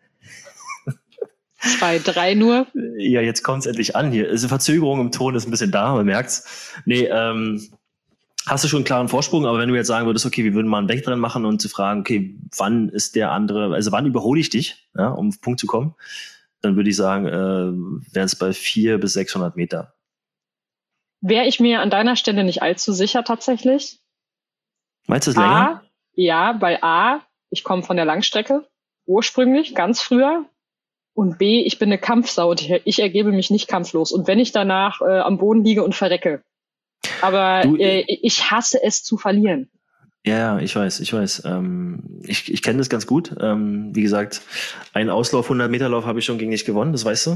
Speaker 2: Zwei, drei nur.
Speaker 1: ja jetzt kommt es endlich an hier. Also Verzögerung im Ton ist ein bisschen da, man merkt's. Nee, ähm, hast du schon einen klaren Vorsprung, aber wenn du jetzt sagen würdest, okay, wir würden mal einen Weg dran machen und zu fragen, okay, wann ist der andere, also wann überhole ich dich, ja, um auf den Punkt zu kommen, dann würde ich sagen, äh, wären es bei vierhundert bis sechshundert Meter.
Speaker 2: Wäre ich mir an deiner Stelle nicht allzu sicher tatsächlich.
Speaker 1: Meinst du es länger?
Speaker 2: A, ja, weil A, ich komme von der Langstrecke, ursprünglich, ganz früher. Und B, ich bin eine Kampfsau, ich ergebe mich nicht kampflos. Und wenn ich danach äh, am Boden liege und verrecke. Aber
Speaker 1: Du,
Speaker 2: äh, ich hasse es zu verlieren.
Speaker 1: Ja, ja, ich weiß, ich weiß. Ähm, ich ich kenne das ganz gut. Ähm, wie gesagt, einen Auslauf, hundert Meter Lauf habe ich schon gegen dich gewonnen, das weißt du.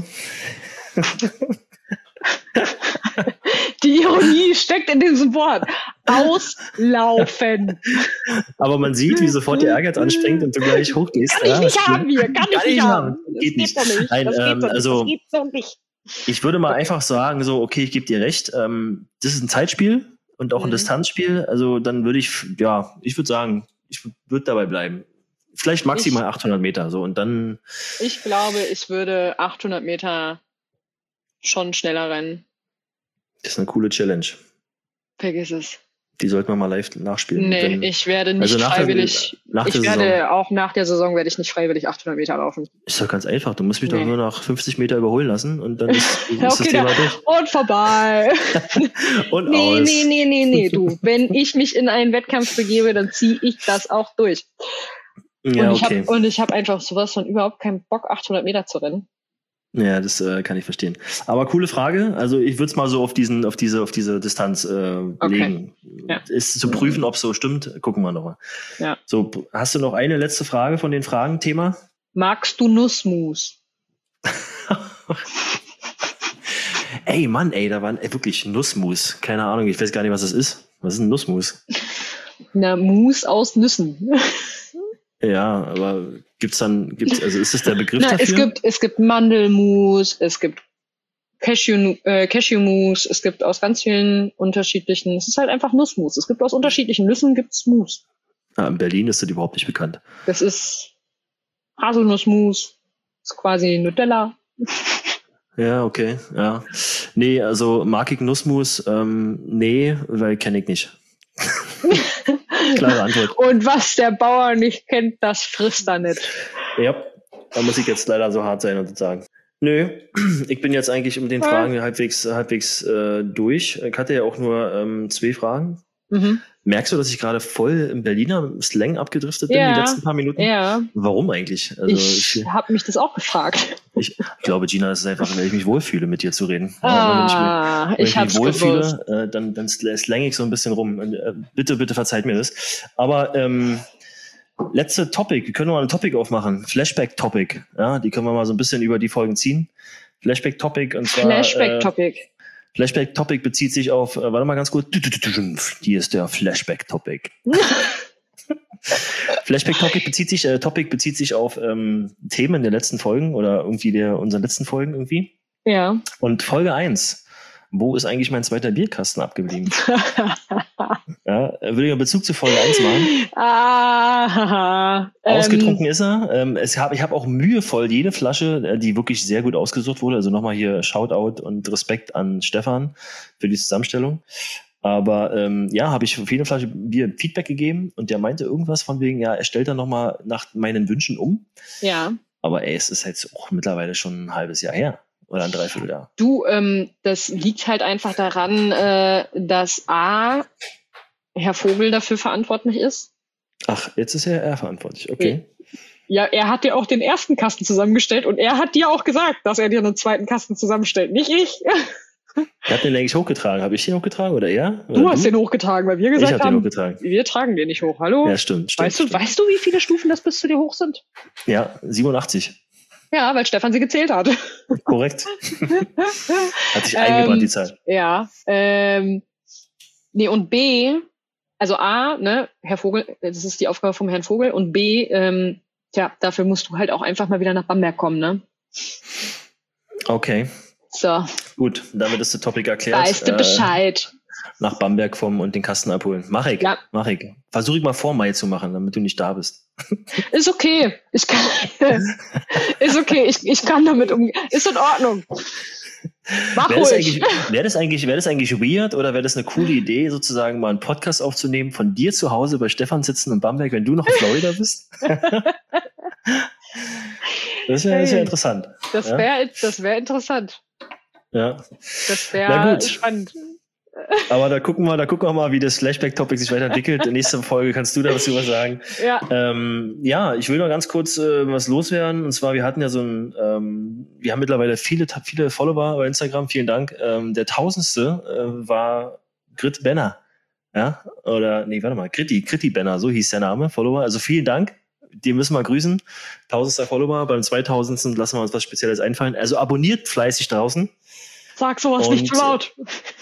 Speaker 2: Die Ironie steckt in diesem Wort. Auslaufen.
Speaker 1: Aber man sieht, wie sofort der Ehrgeiz anspringt und du gleich hochgehst.
Speaker 2: Kann ich
Speaker 1: ja,
Speaker 2: nicht haben hier, kann, kann ich nicht haben.
Speaker 1: haben.
Speaker 2: Das
Speaker 1: Geht nicht.
Speaker 2: doch nicht.
Speaker 1: Nein,
Speaker 2: das,
Speaker 1: ähm,
Speaker 2: geht so
Speaker 1: also,
Speaker 2: nicht. das geht so nicht.
Speaker 1: Ich würde mal einfach sagen, so, okay, ich gebe dir recht. Ähm, das ist ein Zeitspiel und auch ein
Speaker 2: Mhm.
Speaker 1: Distanzspiel. Also dann würde ich, ja, ich würde sagen, ich würde dabei bleiben. Vielleicht maximal
Speaker 2: Ich-
Speaker 1: achthundert Meter, so, und dann,
Speaker 2: Ich glaube, ich würde achthundert Meter schon schneller rennen.
Speaker 1: das ist eine coole Challenge.
Speaker 2: Vergiss es.
Speaker 1: Die sollten wir mal live nachspielen.
Speaker 2: Nee,
Speaker 1: Wenn,
Speaker 2: ich werde nicht
Speaker 1: also nach
Speaker 2: freiwillig,
Speaker 1: der, nach
Speaker 2: ich
Speaker 1: der
Speaker 2: werde
Speaker 1: Saison.
Speaker 2: auch nach der Saison werde ich nicht freiwillig achthundert Meter laufen.
Speaker 1: Ist doch ganz einfach. Du musst mich
Speaker 2: Nee.
Speaker 1: doch nur nach fünfzig Meter überholen lassen und dann ist, ist
Speaker 2: okay,
Speaker 1: das Thema
Speaker 2: da,
Speaker 1: durch.
Speaker 2: und vorbei.
Speaker 1: und
Speaker 2: nee,
Speaker 1: aus.
Speaker 2: nee, nee, nee, nee, du. Wenn ich mich in einen Wettkampf begebe, dann ziehe ich das auch durch.
Speaker 1: Ja,
Speaker 2: und ich
Speaker 1: okay.
Speaker 2: habe und ich habe einfach sowas von überhaupt keinen Bock, achthundert Meter zu rennen.
Speaker 1: Ja, das äh, kann ich verstehen. Aber coole Frage. Also ich würde es mal so auf diesen, auf diese, auf diese Distanz äh,
Speaker 2: Okay.
Speaker 1: legen.
Speaker 2: Ja.
Speaker 1: Ist zu prüfen, ob es so stimmt. Gucken wir nochmal.
Speaker 2: Ja.
Speaker 1: So, hast du noch eine letzte Frage von den Fragen? Thema?
Speaker 2: Magst du Nussmus?
Speaker 1: Ey, Mann, ey, da waren ey, wirklich Nussmus. Keine Ahnung, ich weiß gar nicht, was das ist. Was ist ein Nussmus?
Speaker 2: Na, Mus aus Nüssen.
Speaker 1: Ja, aber gibt's dann, gibt's, also ist das der Begriff
Speaker 2: Na,
Speaker 1: dafür?
Speaker 2: es gibt, es gibt Mandelmus, es gibt Cashew, äh, Cashewmus, es gibt aus ganz vielen unterschiedlichen, es ist halt einfach Nussmus. Es gibt aus unterschiedlichen Nüssen gibt's Mus.
Speaker 1: Ah, in Berlin ist das überhaupt nicht bekannt.
Speaker 2: Das ist Haselnussmus, ist quasi Nutella.
Speaker 1: Ja, okay, ja. Nee, also mag ich Nussmus? Ähm, nee, weil kenne ich nicht. Klare Antwort.
Speaker 2: Und was der Bauer nicht kennt, das frisst er nicht.
Speaker 1: Ja, da muss ich jetzt leider so hart sein und sagen. Nö, ich bin jetzt eigentlich mit den Fragen halbwegs, halbwegs äh, durch. Ich hatte ja auch nur ähm, zwei Fragen.
Speaker 2: Mhm.
Speaker 1: Merkst du, dass ich gerade voll im Berliner Slang abgedriftet bin,
Speaker 2: Ja,
Speaker 1: die letzten paar Minuten?
Speaker 2: Ja.
Speaker 1: Warum eigentlich? Also
Speaker 2: ich
Speaker 1: ich,
Speaker 2: habe mich das auch gefragt.
Speaker 1: ich, ich glaube, Gina, es ist einfach, weil ich mich wohlfühle, mit dir zu reden.
Speaker 2: Ah,
Speaker 1: wenn ich, wenn
Speaker 2: ich
Speaker 1: ich
Speaker 2: hab's
Speaker 1: mich wohlfühle,
Speaker 2: gewusst.
Speaker 1: äh, dann, dann slang ich so ein bisschen rum. Und, äh, bitte, bitte verzeiht mir das. Aber ähm, letzte Topic, wir können mal ein Topic aufmachen. Flashback-Topic. Ja, die können wir mal so ein bisschen über die Folgen ziehen. Flashback-Topic und zwar...
Speaker 2: Flashback-Topic.
Speaker 1: Äh, Flashback-Topic bezieht sich auf, äh, warte mal ganz kurz, hier ist der Flashback-Topic. Flashback-Topic bezieht sich, äh, Topic bezieht sich auf ähm, Themen der letzten Folgen oder irgendwie der unseren letzten Folgen irgendwie.
Speaker 2: Ja.
Speaker 1: Und Folge eins. Wo ist eigentlich mein zweiter Bierkasten abgeblieben? Ja, will ich einen Bezug zu Folge eins machen?
Speaker 2: Ah,
Speaker 1: Ausgetrunken
Speaker 2: ähm,
Speaker 1: ist er. Ähm, es hab, ich habe auch mühevoll jede Flasche, die wirklich sehr gut ausgesucht wurde. Also nochmal hier Shoutout und Respekt an Stefan für die Zusammenstellung. Aber ähm, ja, habe ich für jede Flasche Bier Feedback gegeben und der meinte irgendwas von wegen, ja, er stellt dann nochmal nach meinen Wünschen um.
Speaker 2: Ja.
Speaker 1: Aber ey, es ist jetzt auch mittlerweile schon ein halbes Jahr her. Oder ein Dreivierteljahr.
Speaker 2: Du, ähm, das liegt halt einfach daran, äh, dass A, Herr Vogel dafür verantwortlich ist.
Speaker 1: Ach, jetzt ist ja er verantwortlich, okay.
Speaker 2: Ja, er hat dir auch den ersten Kasten zusammengestellt und er hat dir auch gesagt, dass er dir einen zweiten Kasten zusammenstellt, nicht ich.
Speaker 1: Wer hat den eigentlich hochgetragen? Habe ich den hochgetragen oder er? Oder
Speaker 2: Du hast den hochgetragen, weil wir
Speaker 1: Ich
Speaker 2: gesagt
Speaker 1: hab den
Speaker 2: haben,
Speaker 1: hochgetragen.
Speaker 2: wir tragen den nicht hoch. Hallo?
Speaker 1: Ja, stimmt, stimmt.
Speaker 2: Weißt du,
Speaker 1: stimmt.
Speaker 2: weißt du, wie viele Stufen das bis zu dir hoch sind?
Speaker 1: Ja, siebenundachtzig.
Speaker 2: Ja, weil Stefan sie gezählt hat.
Speaker 1: Korrekt. Hat sich eingebrannt, die Zahl.
Speaker 2: Ja. Ähm, nee, und B, also A, ne, Herr Vogel, das ist die Aufgabe vom Herrn Vogel, und B, ähm, tja, dafür musst du halt auch einfach mal wieder nach Bamberg kommen, ne?
Speaker 1: Okay.
Speaker 2: So.
Speaker 1: Gut, damit ist das Topic erklärt.
Speaker 2: Weißt du Bescheid.
Speaker 1: Äh, nach Bamberg kommen und den Kasten abholen. Mach ich.
Speaker 2: Ja.
Speaker 1: Mach ich. Versuch ich mal vor Mai zu machen, damit du nicht da bist.
Speaker 2: Ist okay. Ich kann, ist okay. Ich, ich kann damit umgehen. Ist in Ordnung. Mach
Speaker 1: Wäre das,
Speaker 2: ruhig.
Speaker 1: eigentlich, wär das, eigentlich, wär das eigentlich weird oder wäre das eine coole Idee, sozusagen mal einen Podcast aufzunehmen, von dir zu Hause bei Stefan sitzen in Bamberg, wenn du noch in Florida bist? Das wäre
Speaker 2: Hey,
Speaker 1: wär interessant.
Speaker 2: Das
Speaker 1: ja?
Speaker 2: wäre das wär interessant.
Speaker 1: Ja.
Speaker 2: Das
Speaker 1: Na
Speaker 2: wäre
Speaker 1: gut.
Speaker 2: spannend.
Speaker 1: Aber da gucken wir, da gucken wir mal, wie das Flashback-Topic sich weiterentwickelt. In der nächsten Folge kannst du da was drüber sagen.
Speaker 2: Ja.
Speaker 1: Ähm, ja, ich will noch ganz kurz äh, was loswerden. Und zwar, wir hatten ja so ein, ähm, wir haben mittlerweile viele, viele Follower bei Instagram. Vielen Dank. Ähm, der tausendste äh, war Grit Benner. Ja, oder, nee, warte mal, Gritti, Gritti Benner, so hieß der Name, Follower. Also vielen Dank. Den müssen wir grüßen. Tausendster Follower. Beim zweitausendsten lassen wir uns was Spezielles einfallen. Also abonniert fleißig draußen.
Speaker 2: Sag sowas
Speaker 1: Und,
Speaker 2: nicht zu laut.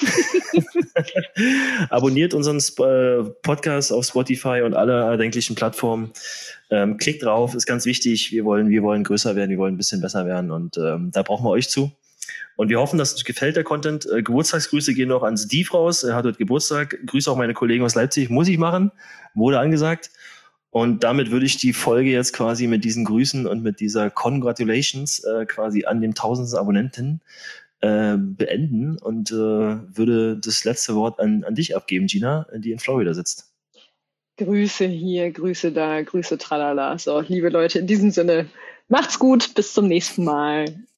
Speaker 1: Abonniert unseren äh, Podcast auf Spotify und alle erdenklichen Plattformen. Ähm, klickt drauf, ist ganz wichtig. Wir wollen, wir wollen größer werden, wir wollen ein bisschen besser werden und ähm, da brauchen wir euch zu. Und wir hoffen, dass euch gefällt der Content. Äh, Geburtstagsgrüße gehen noch an Steve raus. Er hat heute Geburtstag. Grüße auch meine Kollegen aus Leipzig. Muss ich machen. Wurde angesagt. Und damit würde ich die Folge jetzt quasi mit diesen Grüßen und mit dieser Congratulations äh, quasi an dem tausendsten Abonnenten äh, beenden und äh, würde das letzte Wort an, an dich abgeben, Gina, die in Florida sitzt.
Speaker 2: Grüße hier, Grüße da, Grüße tralala. So, liebe Leute, in diesem Sinne, macht's gut, bis zum nächsten Mal.